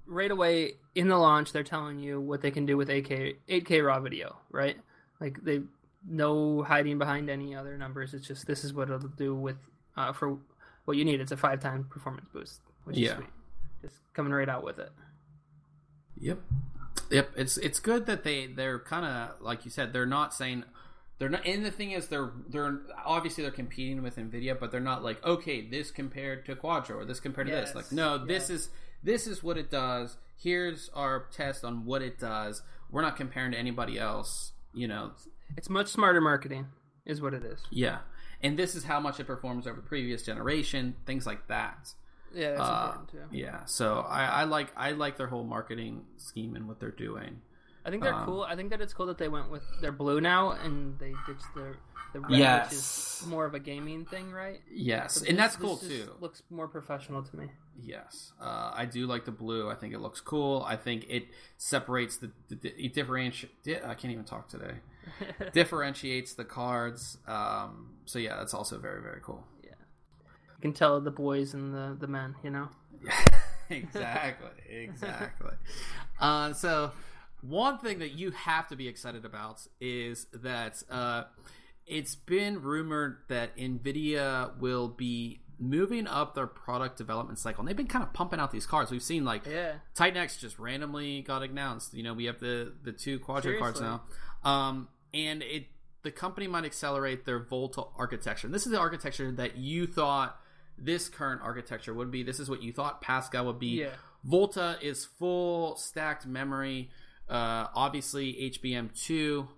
right away in the launch, they're telling you what they can do with 8K raw video, right? Like they no hiding behind any other numbers. It's just this is what it'll do with for what you need. It's a 5-time performance boost, which is sweet. Just coming right out with it. Yep. It's good that they're kind of like you said. They're not saying they're not. And the thing is, they're obviously they're competing with Nvidia, but they're not like, okay, this compared to Quadro or this compared to this. Like, no, this is what it does. Here's our test on what it does. We're not comparing to anybody else. You know, it's much smarter marketing, is what it is. Yeah, and this is how much it performs over the previous generation. Things like that. Yeah, that's important too. Yeah, so I like their whole marketing scheme and what they're doing. I think they're cool. I think that it's cool that they went with their blue now and they ditched the red, which is more of a gaming thing, right? Yes, so and that's cool too. Looks more professional to me. Yes, I do like the blue. I think it looks cool. I think it separates it differentiates. I can't even talk today. Differentiates the cards. So yeah, that's also very, very cool. You can tell the boys and the men, you know? Exactly. So one thing that you have to be excited about is that it's been rumored that NVIDIA will be moving up their product development cycle. And they've been kind of pumping out these cards. We've seen Titan X just randomly got announced. You know, we have the 2 Quadro cards now. And the company might accelerate their Volta architecture. And this is the architecture that you thought this current architecture would be. This is what you thought Pascal would be. Volta is full stacked memory, obviously HBM2,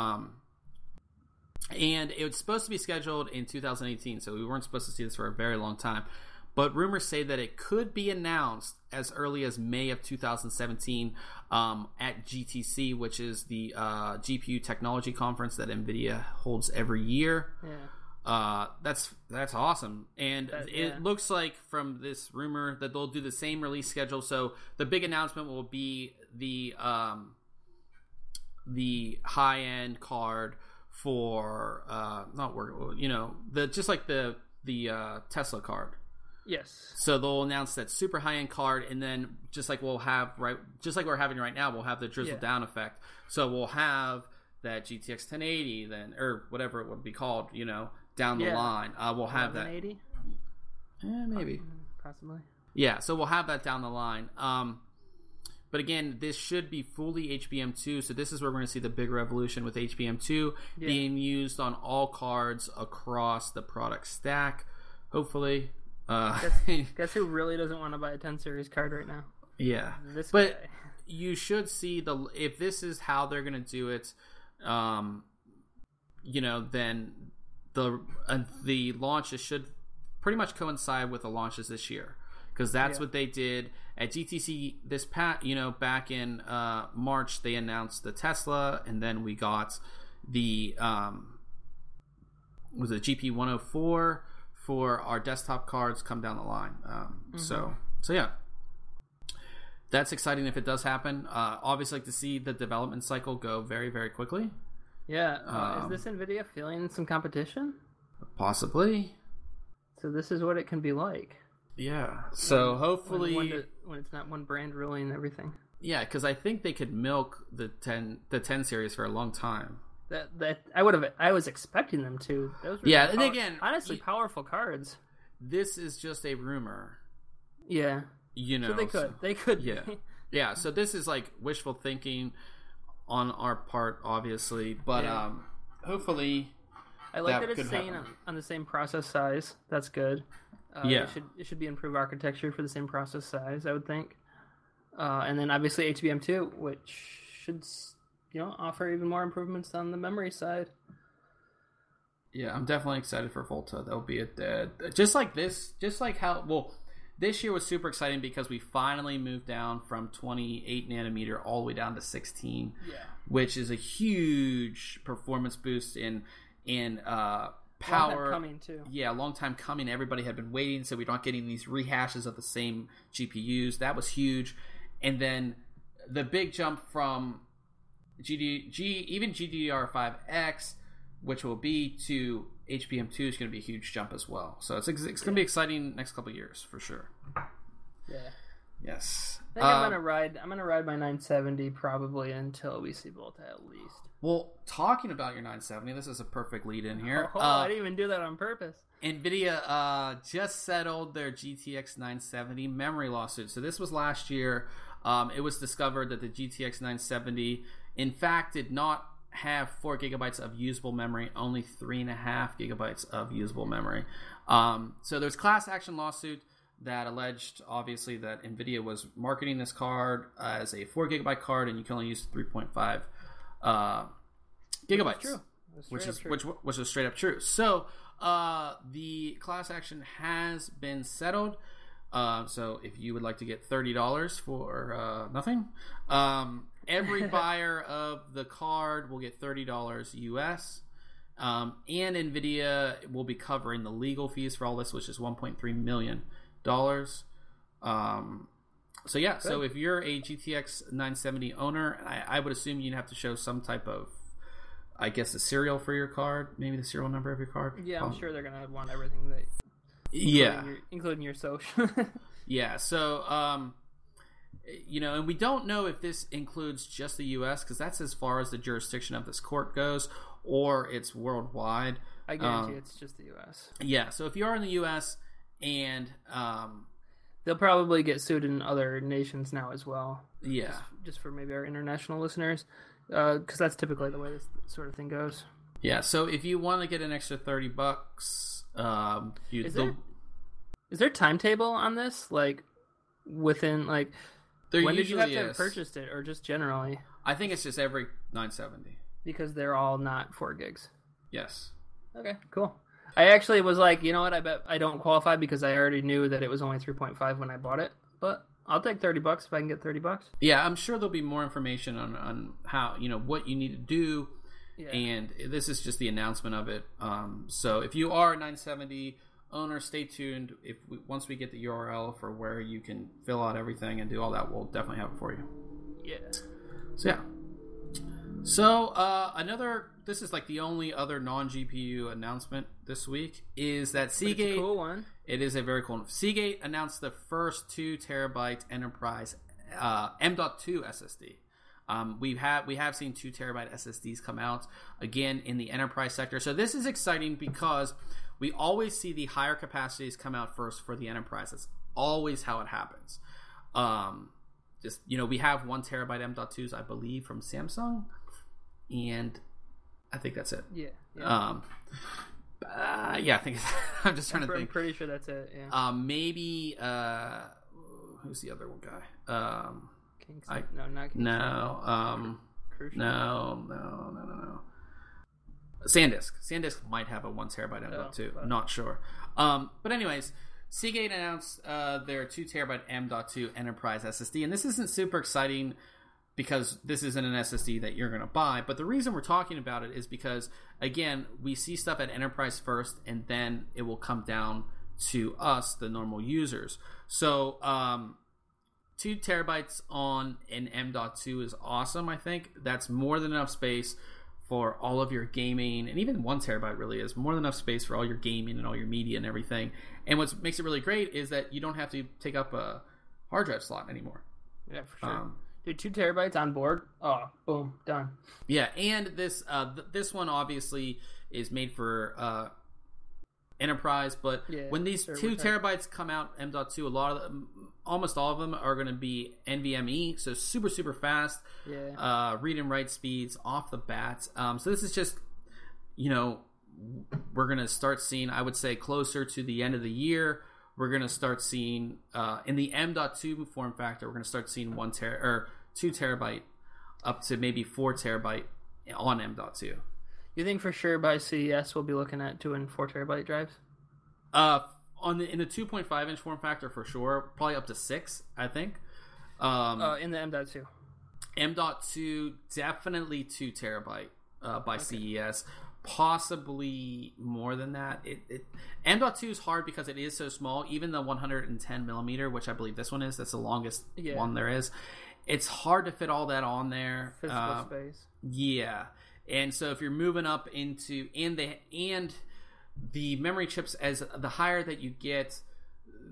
and it was supposed to be scheduled in 2018, so we weren't supposed to see this for a very long time. But rumors say that it could be announced as early as May of 2017 at GTC, which is the GPU technology conference that NVIDIA holds every year. That's awesome, and it looks like from this rumor that they'll do the same release schedule. So the big announcement will be the high end card for the Tesla card. Yes. So they'll announce that super high end card, and then just like we're having right now, we'll have the drizzle down effect. So we'll have that GTX 1080 then, or whatever it would be called, you know, down the line. We'll have that 1080. Maybe, possibly. Yeah, so we'll have that down the line. But again, this should be fully HBM2, so this is where we're going to see the big revolution with HBM2 being used on all cards across the product stack. Hopefully. Guess who really doesn't want to buy a 10 series card right now? Yeah. This guy. You should see if this is how they're going to do it, you know, then the launches should pretty much coincide with the launches this year, because that's what they did at GTC back in March. They announced the Tesla, and then we got the GP104 for our desktop cards come down the line. So yeah, that's exciting if it does happen. Obviously, like to see the development cycle go very, very quickly. Yeah. Is this NVIDIA feeling some competition? Possibly. So this is what it can be like. Yeah. So hopefully, when it's not one brand ruling everything. Yeah, because I think they could milk the 10 series for a long time. That I was expecting them to. Those were and again, honestly, powerful cards. This is just a rumor. Yeah. You know, so they could. Yeah. Yeah. So this is like wishful thinking on our part, obviously, but hopefully. I like that it's staying on the same process size. That's good. It should be improved architecture for the same process size, I would think. And then obviously HBM2, which should offer even more improvements on the memory side. Yeah, I'm definitely excited for Volta. That'll be just like how this year was super exciting because we finally moved down from 28 nanometer all the way down to 16, which is a huge performance boost in power. Long time coming too. Yeah, long time coming. Everybody had been waiting, so we're not getting these rehashes of the same GPUs. That was huge. And then the big jump from even GDDR5X, which will be to HBM2, is going to be a huge jump as well. So it's going to be exciting next couple of years for sure. Yeah. Yes. I think I'm gonna ride my 970 probably until we see Volta at least. Well, talking about your 970, this is a perfect lead in here. I didn't even do that on purpose. NVIDIA just settled their GTX 970 memory lawsuit. So this was last year. It was discovered that the GTX 970, in fact, did not have 4 gigabytes of usable memory, only 3.5 gigabytes of usable memory. So there's class action lawsuit that alleged, obviously, that NVIDIA was marketing this card as a 4 gigabyte card, and you can only use 3.5 gigabytes, which is straight up true. So the class action has been settled. So if you would like to get $30 for nothing, every buyer of the card will get $30 US. And NVIDIA will be covering the legal fees for all this, which is $1.3 million. So yeah, so if you're a GTX 970 owner, I would assume you'd have to show some type of, I guess, a serial for your card, maybe the serial number of your card. Yeah, I'm sure they're gonna want everything that. Including your social. Yeah. So, and we don't know if this includes just the U.S. because that's as far as the jurisdiction of this court goes, or it's worldwide. I guarantee it's just the U.S. Yeah. So if you are in the U.S. and they'll probably get sued in other nations now as well. Yeah. Just for maybe our international listeners, because that's typically the way this sort of thing goes. Yeah. So if you want to get an extra $30, is there a timetable on this? Like within when did you have to have purchased it, or just generally? I think it's just every 970 because they're all not 4 gigs. Yes. Okay. Cool. I actually was like, you know what? I bet I don't qualify because I already knew that it was only 3.5 when I bought it. But I'll take $30 if I can get $30. Yeah, I'm sure there'll be more information on how, what you need to do. Yeah. And this is just the announcement of it. So if you are a 970 owner, stay tuned. Once we get the URL for where you can fill out everything and do all that, we'll definitely have it for you. Yeah. So yeah. So this is like the only other non-GPU announcement this week is that Seagate. It's a cool one. It is a very cool one. Seagate announced the first 2 terabyte enterprise M.2 SSD. We have seen 2 terabyte SSDs come out again in the enterprise sector. So this is exciting because we always see the higher capacities come out first for the enterprise. That's always how it happens. We have 1 terabyte M.2s, I believe, from Samsung, and I think that's it. Yeah. I think I'm just trying to think. I'm pretty sure that's it. Yeah. Maybe who's the other one guy? Kingston? No, not Kingston. No. No. SanDisk. SanDisk might have a 1 terabyte M.2. Not sure. But anyways, Seagate announced their 2 terabyte M.2 enterprise SSD, and this isn't super exciting because this isn't an SSD that you're going to buy. But the reason we're talking about it is because, again, we see stuff at enterprise first, and then it will come down to us, the normal users. So 2 terabytes on an M.2 is awesome, I think. That's more than enough space for all of your gaming, and even 1 terabyte really is more than enough space for all your gaming and all your media and everything. And what makes it really great is that you don't have to take up a hard drive slot anymore. Yeah, for sure. Dude, 2 terabytes on board. Oh, boom, done. Yeah, and this one obviously is made for enterprise, but when these 2 terabytes come out M.2, almost all of them are going to be NVMe, so super, super fast. Yeah. Read and write speeds off the bat. So this is just, we're going to start seeing, I would say, closer to the end of the year, we're going to start seeing, in the M.2 form factor, we're going to start seeing 2 terabyte up to maybe 4 terabyte on M.2. You think for sure by CES we'll be looking at 2 and 4 terabyte drives? In the 2.5 inch form factor for sure, probably up to 6, I think. In the M.2. M.2 definitely 2 terabyte by CES, possibly more than that. M.2 is hard because it is so small. Even the 110 millimeter, which I believe this one is, that's the longest one there is. It's hard to fit all that on there. Physical space. Yeah. And so if you're moving up into the memory chips, as the higher that you get,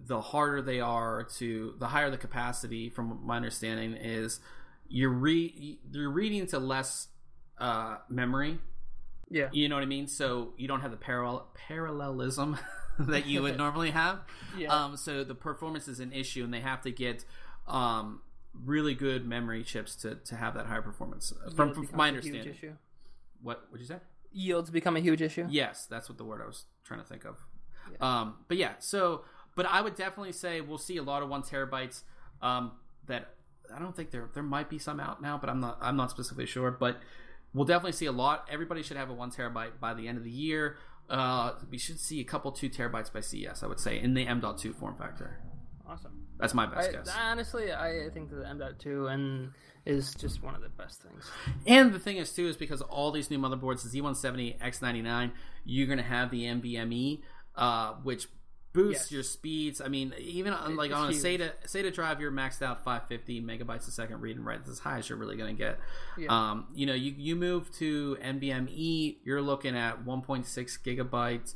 the harder they are the higher the capacity, from my understanding, is you're reading to less memory. Yeah. You know what I mean? So you don't have the parallelism that you would normally have. Yeah. So the performance is an issue, and they have to get really good memory chips to have that higher performance. From my understanding. Huge issue. What would you say? Yields become a huge issue. Yes, that's what the word I was trying to think of. Yeah. But I would definitely say we'll see a lot of 1 terabytes. That I don't think there might be some out now, but I'm not specifically sure. But we'll definitely see a lot. Everybody should have a 1 terabyte by the end of the year. We should see a couple 2 terabytes by CES, I would say, in the M.2 form factor. Awesome. That's my best guess. Honestly, I think that the M.2 is just one of the best things. And the thing is, too, is because all these new motherboards, the Z170, X99, you're going to have the NVMe, which boosts your speeds. I mean, even on a SATA drive, you're maxed out 550 megabytes a second read and write. That's as high as you're really going to get. Yeah. You move to NVMe, you're looking at 1.6 gigabytes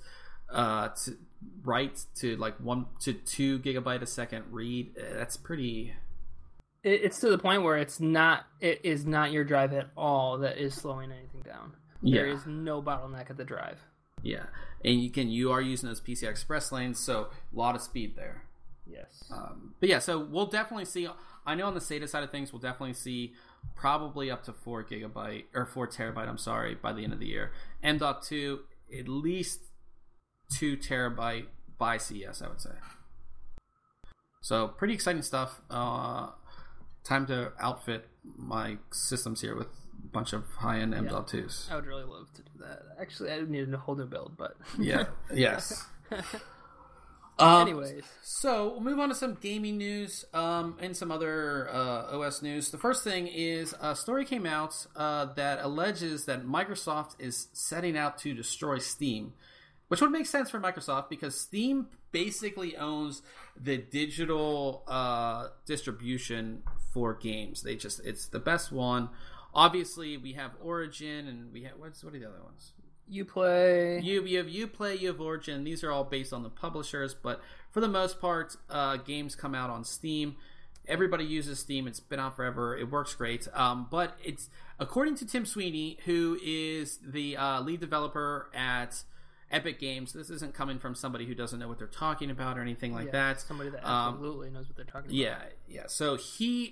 to like 1 to 2 gigabyte a second read. That's pretty. It's to the point where it is not your drive at all that is slowing anything down. There is no bottleneck at the drive. Yeah, and you are using those PCI Express lanes, so a lot of speed there. Yes. But yeah, so we'll definitely see. I know on the SATA side of things, we'll definitely see probably up to 4 terabyte. I'm sorry, by the end of the year. M.2 at least 2 terabyte by CES, I would say. So pretty exciting stuff. Time to outfit my systems here with a bunch of high-end M.2s. I would really love to do that. Actually, I need a whole new build, but yes. Anyways, so we'll move on to some gaming news and some other OS news. The first thing is a story came out that alleges that Microsoft is setting out to destroy Steam, which would make sense for Microsoft because Steam basically owns the digital distribution for games. It's the best one. Obviously, we have Origin, and we have what are the other ones? Uplay. You have Uplay, you have Origin. These are all based on the publishers, but for the most part, games come out on Steam. Everybody uses Steam. It's been out forever. It works great. But it's according to Tim Sweeney, who is the lead developer at Epic Games. This isn't coming from somebody who doesn't know what they're talking about or anything like that. Somebody that absolutely knows what they're talking about. Yeah. So he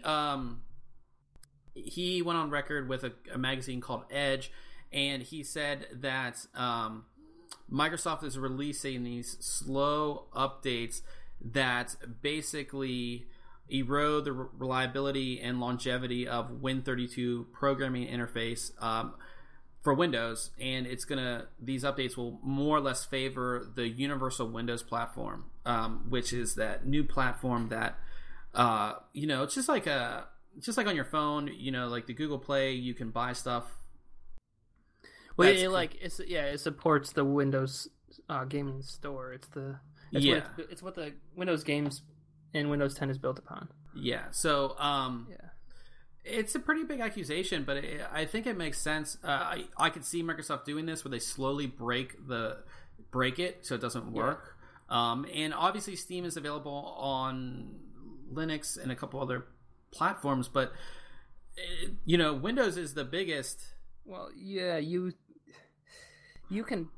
went on record with a magazine called Edge, and he said that Microsoft is releasing these slow updates that basically erode the reliability and longevity of Win32 programming interface for Windows, and these updates will more or less favor the Universal Windows platform, which is that new platform that it's just like on your phone, like the Google Play, you can buy stuff. Well, it supports the Windows gaming store. It's what the Windows games in Windows 10 is built upon. Yeah. So it's a pretty big accusation, but I think it makes sense. I could see Microsoft doing this where they slowly break it so it doesn't work. And obviously, Steam is available on Linux and a couple other platforms, but Windows is the biggest. Well, yeah, you can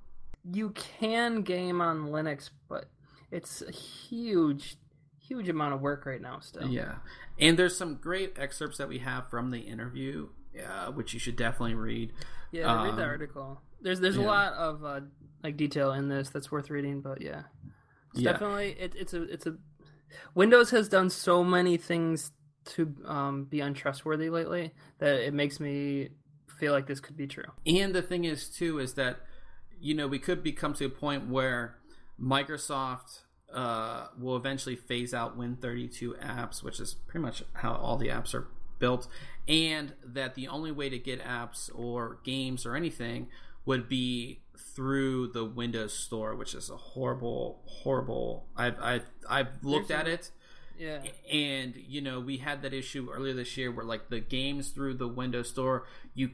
game on Linux, but it's a huge amount of work right now still. Yeah, and there's some great excerpts that we have from the interview, which you should definitely read. Yeah, read the article. There's a lot of detail in this that's worth reading, but definitely it's a Windows has done so many things to be untrustworthy lately that it makes me feel like this could be true. And the thing is too is that we could come to a point where Microsoft will eventually phase out Win32 apps, which is pretty much how all the apps are built, and that the only way to get apps or games or anything would be through the Windows Store, which is a horrible. I've looked at it. Yeah. And we had that issue earlier this year where like the games through the Windows Store, you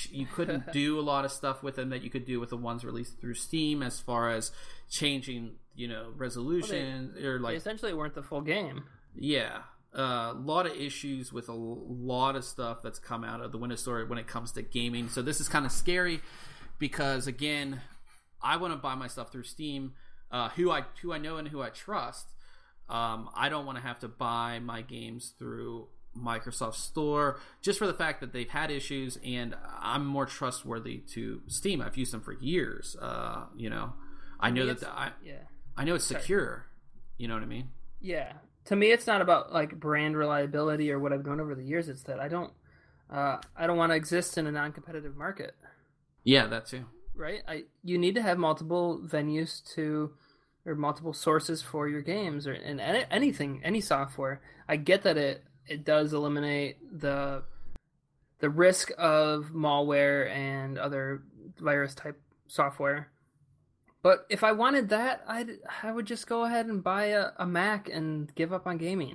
couldn't do a lot of stuff with them that you could do with the ones released through Steam, as far as changing resolution or they like essentially weren't the full game. yeah. A lot of issues with a lot of stuff that's come out of the Windows Store when it comes to gaming. So this is kind of scary because, again, I want to buy my stuff through Steam, who I know and who I trust. I don't want to have to buy my games through Microsoft Store just for the fact that they've had issues, and I'm more trustworthy to Steam. I've used them for years. I know I know it's secure. You know what I mean? Yeah. To me, it's not about like brand reliability or what I've known over the years. It's that I don't want to exist in a non-competitive market. Yeah, that too. Right? You need to have multiple venues or multiple sources for your games or and any software. I get that it does eliminate the risk of malware and other virus type software. But if I wanted that, I would just go ahead and buy a Mac and give up on gaming.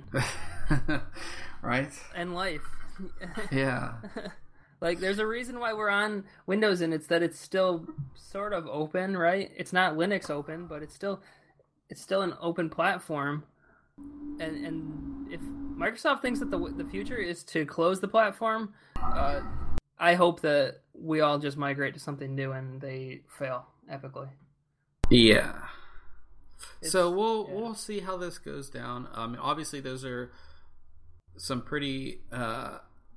Right? And life. Yeah. Like, there's a reason why we're on Windows, and it's that it's still sort of open, right? It's not Linux open, but it's still an open platform. And if Microsoft thinks that the future is to close the platform, I hope that we all just migrate to something new and they fail epically. Yeah. So we'll see how this goes down. Obviously, those are some pretty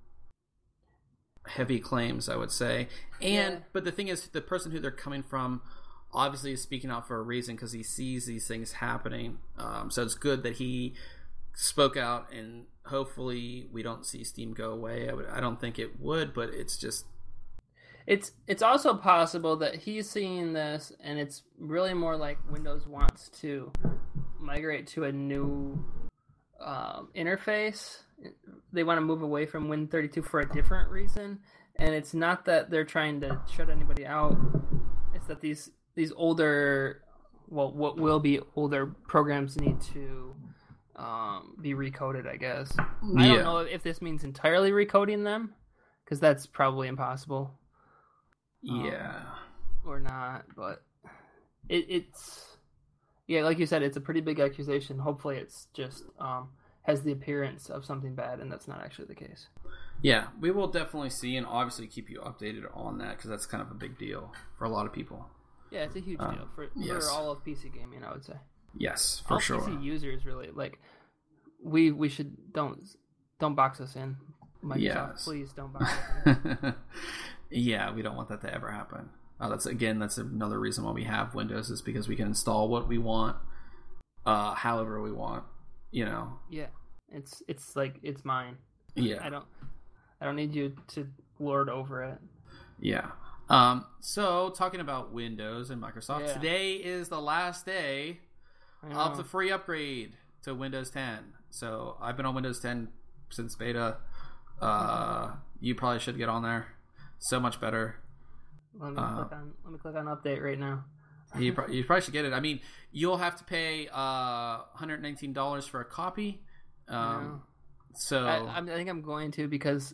heavy claims, I would say. But the thing is, the person who they're coming from obviously is speaking out for a reason because he sees these things happening. So it's good that he spoke out, and hopefully we don't see Steam go away. I don't think it would, but it's just. It's also possible that he's seeing this, and it's really more like Windows wants to migrate to a new interface. They want to move away from Win32 for a different reason, and it's not that they're trying to shut anybody out. It's that these older, what will be older programs need to be recoded, I guess. I don't know if this means entirely recoding them, because that's probably impossible. Or not, but it's like you said, it's a pretty big accusation. Hopefully it's just has the appearance of something bad, and that's not actually the case. Yeah, we will definitely see, and obviously keep you updated on that, because that's kind of a big deal for a lot of people. Yeah, it's a huge deal for all of PC gaming, I would say. Yes, for all sure. PC users, really, like we should don't box us in. Microsoft, please don't box us in. Yeah, we don't want that to ever happen. That's another reason why we have Windows, is because we can install what we want, however we want. Yeah, it's like it's mine. Yeah, I don't need you to lord over it. Yeah. So talking about Windows and Microsoft, today is the last day of the free upgrade to Windows 10. So I've been on Windows 10 since beta. You probably should get on there. So much better. Let me click on update right now. You probably should get it. I mean, you'll have to pay $119 for a copy. So I think I'm going to, because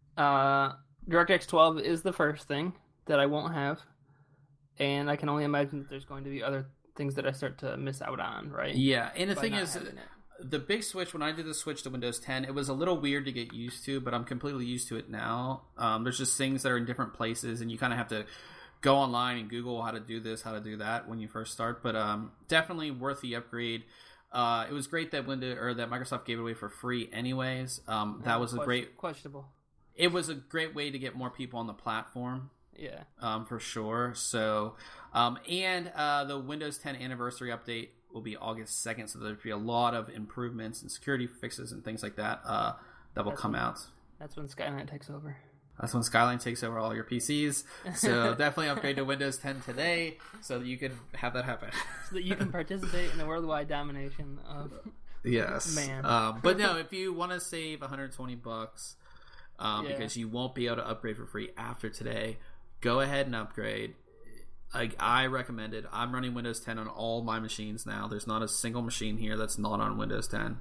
DirectX 12 is the first thing that I won't have, and I can only imagine that there's going to be other things that I start to miss out on. Right? Yeah, and the thing is, the big switch, when I did the switch to Windows 10, it was a little weird to get used to, but I'm completely used to it now. There's just things that are in different places, and you kind of have to go online and Google how to do this, how to do that when you first start. But definitely worth the upgrade. It was great that Microsoft gave it away for free anyways. That was questionable. It was a great way to get more people on the platform. Yeah. For sure. So, and the Windows 10 anniversary update will be August 2nd, so there'll be a lot of improvements and security fixes and things like that that will come out. That's when Skyline takes over. That's when Skyline takes over all your PCs. So definitely upgrade to Windows 10 today, so that you can have that happen. So that you can participate in the worldwide domination of man. But no, if you want to save $120, because you won't be able to upgrade for free after today, go ahead and upgrade. I recommend it. I'm running Windows 10 on all my machines now. There's not a single machine here that's not on Windows 10.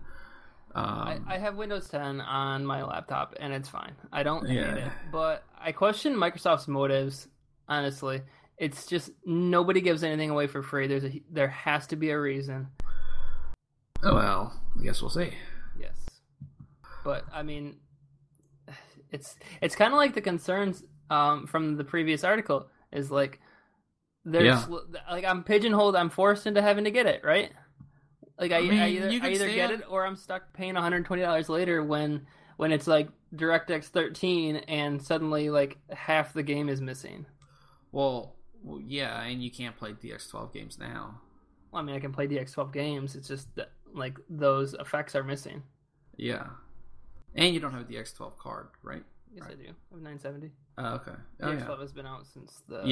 I have Windows 10 on my laptop, and it's fine. I don't hate it. But I question Microsoft's motives, honestly. It's just nobody gives anything away for free. There has to be a reason. Oh well, I guess we'll see. Yes, but I mean, it's kind of like the concerns from the previous article is like there's like I'm pigeonholed. I'm forced into having to get it right. Like I either get it or I'm stuck paying $120 later when it's like DirectX 13 and suddenly like half the game is missing. Well, yeah, and you can't play DX12 games now. Well, I mean, I can play DX12 games. It's just that like those effects are missing. Yeah, and you don't have a DX12 card, right? Yes, right. I do. I have 970. Oh, okay. DX12 has been out since the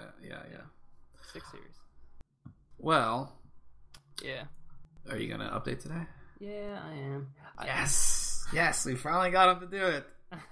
6 series. Well, yeah. Are you gonna update today? Yeah, I am. Yes, we finally got him to do it.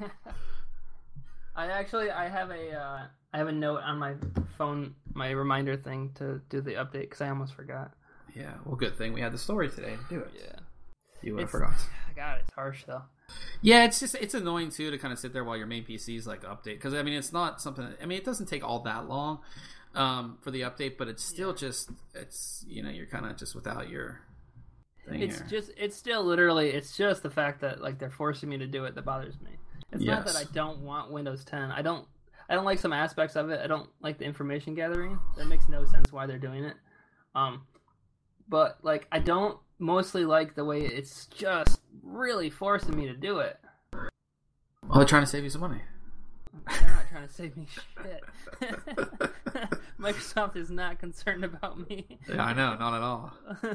I have a note on my phone, my reminder thing to do the update because I almost forgot. Yeah, well, good thing we had the story today to do it. Yeah, you would have forgot. God, it's harsh though. Yeah, it's annoying too to kind of sit there while your main PC's like update because I mean it's not something. I mean it doesn't take all that long for the update, but it's still just you're kind of just without your. It's still literally it's just the fact that like they're forcing me to do it that bothers me. It's not that I don't want Windows 10. I don't like some aspects of it. I don't like the information gathering. That makes no sense why they're doing it. But like I don't mostly like the way it's just really forcing me to do it. Well, they're trying to save you some money. They're not trying to save me shit. Microsoft is not concerned about me. Yeah, I know, not at all.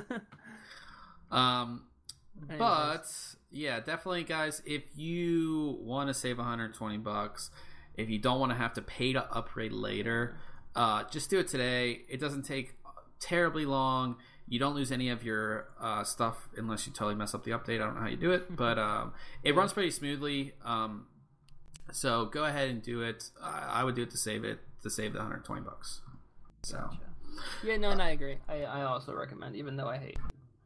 But yeah, definitely guys, if you want to save $120, if you don't want to have to pay to upgrade later, just do it today. It doesn't take terribly long. You don't lose any of your stuff unless you totally mess up the update. I don't know how you do it, but it runs pretty smoothly. So go ahead and do it. I would do it to save the $120. So gotcha. Yeah, no, and I agree. I also recommend, even though I hate.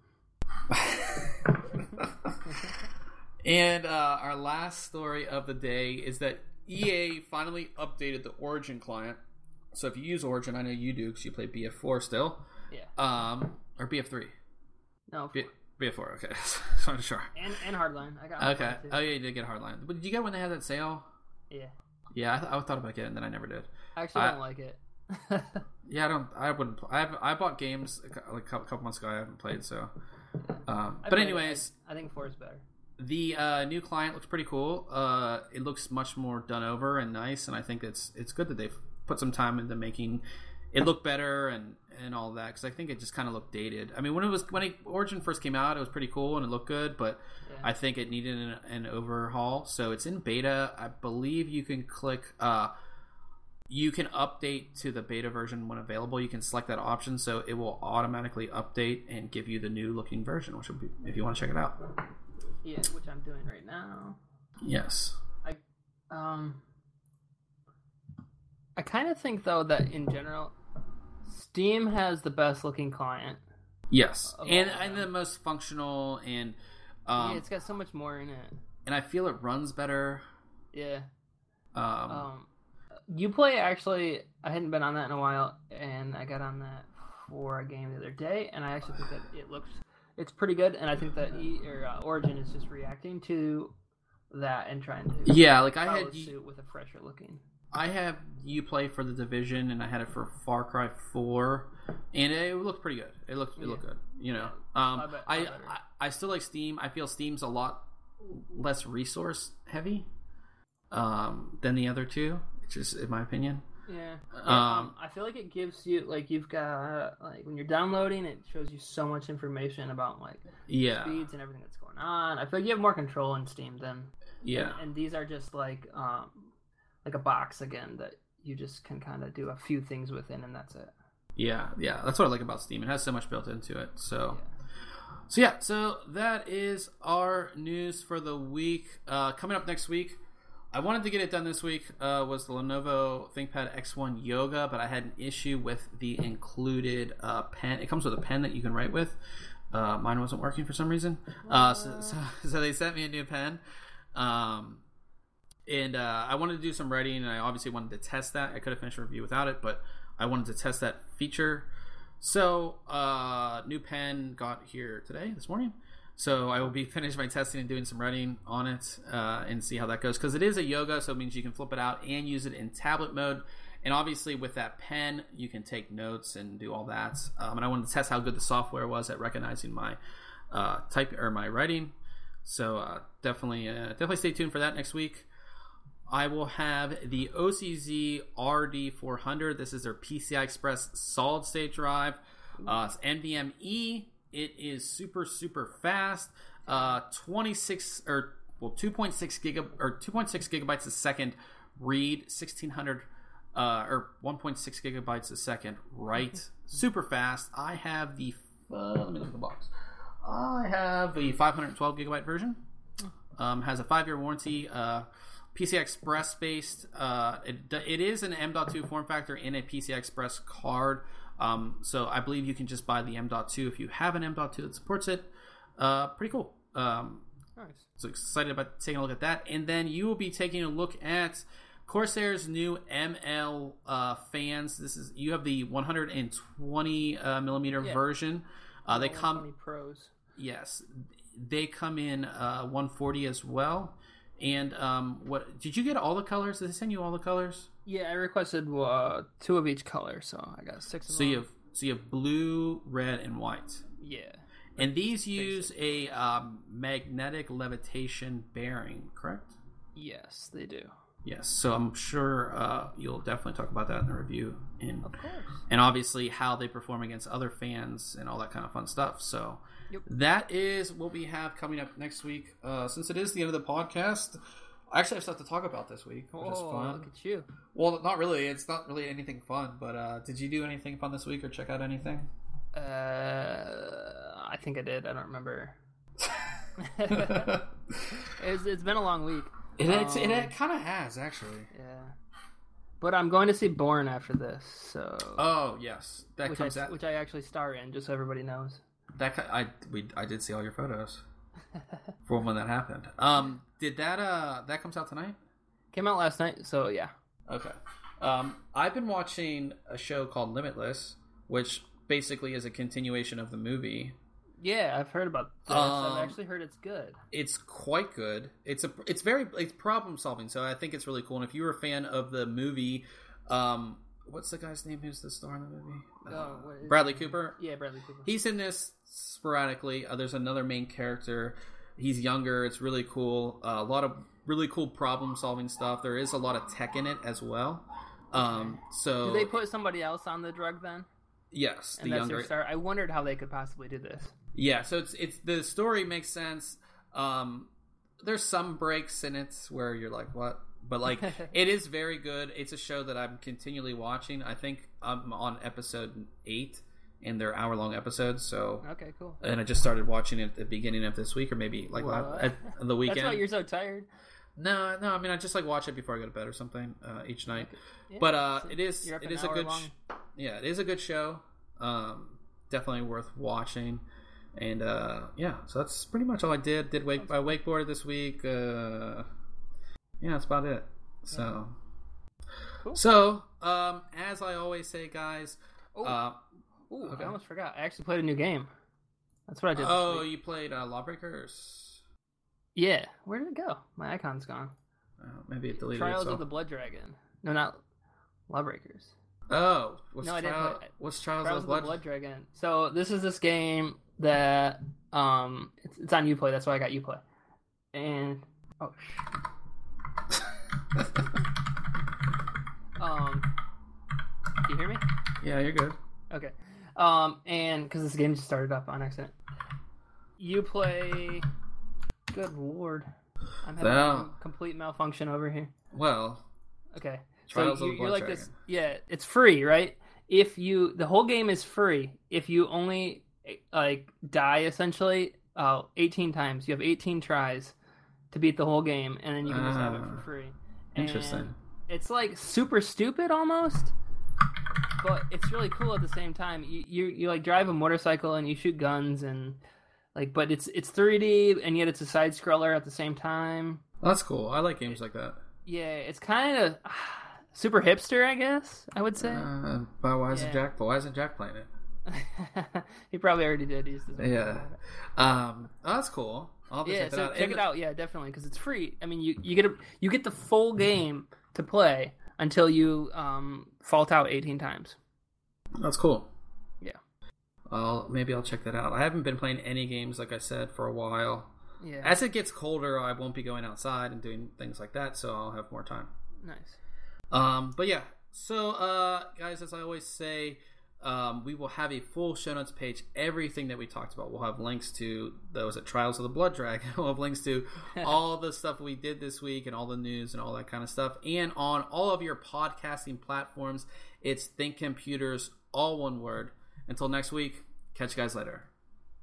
And our last story of the day is that EA finally updated the Origin client. So if you use Origin, I know you do because you play BF4 still. Yeah. Or BF3. No. BF4. Okay. So I'm sure. And Hardline. I got. Okay. Oh yeah, you did get Hardline. But did you get when they had that sale? Yeah. Yeah, I thought about getting it, and then I never did. I actually don't like it. Yeah, I wouldn't. I bought games like a couple months ago. I haven't played so. But anyways, I think 4 is better. The new client looks pretty cool. It looks much more done over and nice, and I think it's good that they've put some time into making it look better and all that because I think it just kind of looked dated. I mean, when Origin first came out, it was pretty cool and it looked good, but yeah. I think it needed an overhaul. So it's in beta. I believe you can click. You can update to the beta version when available. You can select that option, so it will automatically update and give you the new looking version, which will be if you want to check it out. Yeah, which I'm doing right now. Yes. I kind of think though that in general, Steam has the best looking client. Yes, and the most functional and. Yeah, it's got so much more in it. And I feel it runs better. Yeah. Uplay actually, I hadn't been on that in a while, and I got on that for a game the other day, and I actually think that it's pretty good, and I think that Origin is just reacting to that and trying to I had suit with a fresher looking. I have Uplay for The Division, and I had it for Far Cry 4, and it looked pretty good. It looked good, you know. I still like Steam. I feel Steam's a lot less resource heavy than the other two. Just in my opinion. Yeah. I feel like it gives you you've got when you're downloading, it shows you so much information about speeds and everything that's going on. I feel like you have more control in Steam than and these are just like a box again that you just can kind of do a few things within and that's it. Yeah, that's what I like about Steam. It has so much built into it. So that is our news for the week. Coming up next week. I wanted to get it done this week, was the Lenovo ThinkPad X1 Yoga, but I had an issue with the included pen. It comes with a pen that you can write with. Mine wasn't working for some reason. So they sent me a new pen. And I wanted to do some writing, and I obviously wanted to test that. I could have finished a review without it, but I wanted to test that feature. So, new pen got here this morning. So I will be finishing my testing and doing some writing on it and see how that goes. Because it is a Yoga, so it means you can flip it out and use it in tablet mode. And obviously with that pen, you can take notes and do all that. And I wanted to test how good the software was at recognizing my my writing. So definitely stay tuned for that next week. I will have the OCZ RD400. This is their PCI Express solid state drive. It's NVMe. It is super fast. 2.6 gigabytes a second read, 1600 or 1.6 gigabytes a second write. Super fast. I have the let me look at the box. I have the 512 gigabyte version. Has a 5-year warranty. PCI Express based. It is an M.2 form factor in a PCI Express card. So I believe you can just buy the M.2 if you have an M.2 that supports it. Pretty cool. Nice. So excited about taking a look at that. And then you will be taking a look at Corsair's new ML fans. You have the 120 millimeter version. They come Pros. Yes, they come in 140 as well. And what did you get? All the colors? Did they send you all the colors? Yeah, I requested 2 of each color, so I got 6 of them. So you have blue, red, and white. Yeah. And these use a magnetic levitation bearing, correct? Yes, they do. Yes, so I'm sure you'll definitely talk about that in the review. Of course. And obviously how they perform against other fans and all that kind of fun stuff. So that is what we have coming up next week. Since it is the end of the podcast, I actually have stuff to talk about this week, which is fun. Look at you. Well, not really. It's not really anything fun, but did you do anything fun this week or check out anything? I think I did. I don't remember. It's been a long week. It kind of has, actually. Yeah. But I'm going to see Bourne after this, so... Oh, yes. Which I actually star in, just so everybody knows. I did see all your photos for when that happened. Did that comes out tonight? Came out last night, so yeah. Okay. I've been watching a show called Limitless, which basically is a continuation of the movie. Yeah, I've heard about this. I've actually heard it's good. It's quite good. It's problem solving, so I think it's really cool. And if you were a fan of the movie, what's the guy's name who's the star in the movie? Bradley Cooper. Yeah, Bradley Cooper. He's in this sporadically. There's another main character. He's younger. It's really cool. A lot of really cool problem solving stuff. There is a lot of tech in it as well. So do they put somebody else on the drug then? Yes, and that's their star. I wondered how they could possibly do this. Yeah, so it's the story makes sense. There's some breaks in it where you're like, what? But like, it is very good. It's a show that I'm continually watching. I think I'm on episode 8, and they're hour-long episodes. So okay, cool. And I just started watching it at the beginning of this week, or maybe like at the weekend. That's why you're so tired. No. I mean, I just like watch it before I go to bed or something each night. Yeah, but it is a good. It is a good show. Definitely worth watching. And so that's pretty much all I did. I wakeboarded this week. That's about it. So, cool. So as I always say, guys. Okay. I almost forgot. I actually played a new game. That's what I did. Oh, you played Lawbreakers? Yeah. Where did it go? My icon's gone. Maybe it deleted Trials itself. of the Blood Dragon. No, not Lawbreakers. Oh, what's Trials of the Blood Dragon? So this is this game that it's on Uplay. That's why I got Uplay. And do you hear me? Yeah, you're good. Okay. And because this game just started up on accident. Uplay. Good lord, I'm having a complete malfunction over here. Well. Okay. Trials so of the Blood you're like Dragon. this. Yeah, it's free, right? The whole game is free. If you only die essentially 18 times, you have 18 tries to beat the whole game, and then you can just have it for free. Interesting. And it's like super stupid almost, but it's really cool at the same time. You like drive a motorcycle and you shoot guns and but it's 3D and yet it's a side scroller at the same time. That's cool. I like games like that. Yeah, it's kind of super hipster, I guess I would say. But why isn't Jack playing it? He probably already did. Yeah. Oh, that's cool. I'll have to check it out. Check it out. Yeah, definitely, because it's free. I mean, you get the full game to play until you fault out 18 times. That's cool. Yeah. Maybe I'll check that out. I haven't been playing any games, like I said, for a while. Yeah. As it gets colder, I won't be going outside and doing things like that, so I'll have more time. Nice. But yeah. So, guys, as I always say, we will have a full show notes page. Everything that we talked about, we'll have links to those at Trials of the Blood Dragon. We'll have links to all the stuff we did this week and all the news and all that kind of stuff. And on all of your podcasting platforms, it's Think Computers, all one word. Until next week, catch you guys later.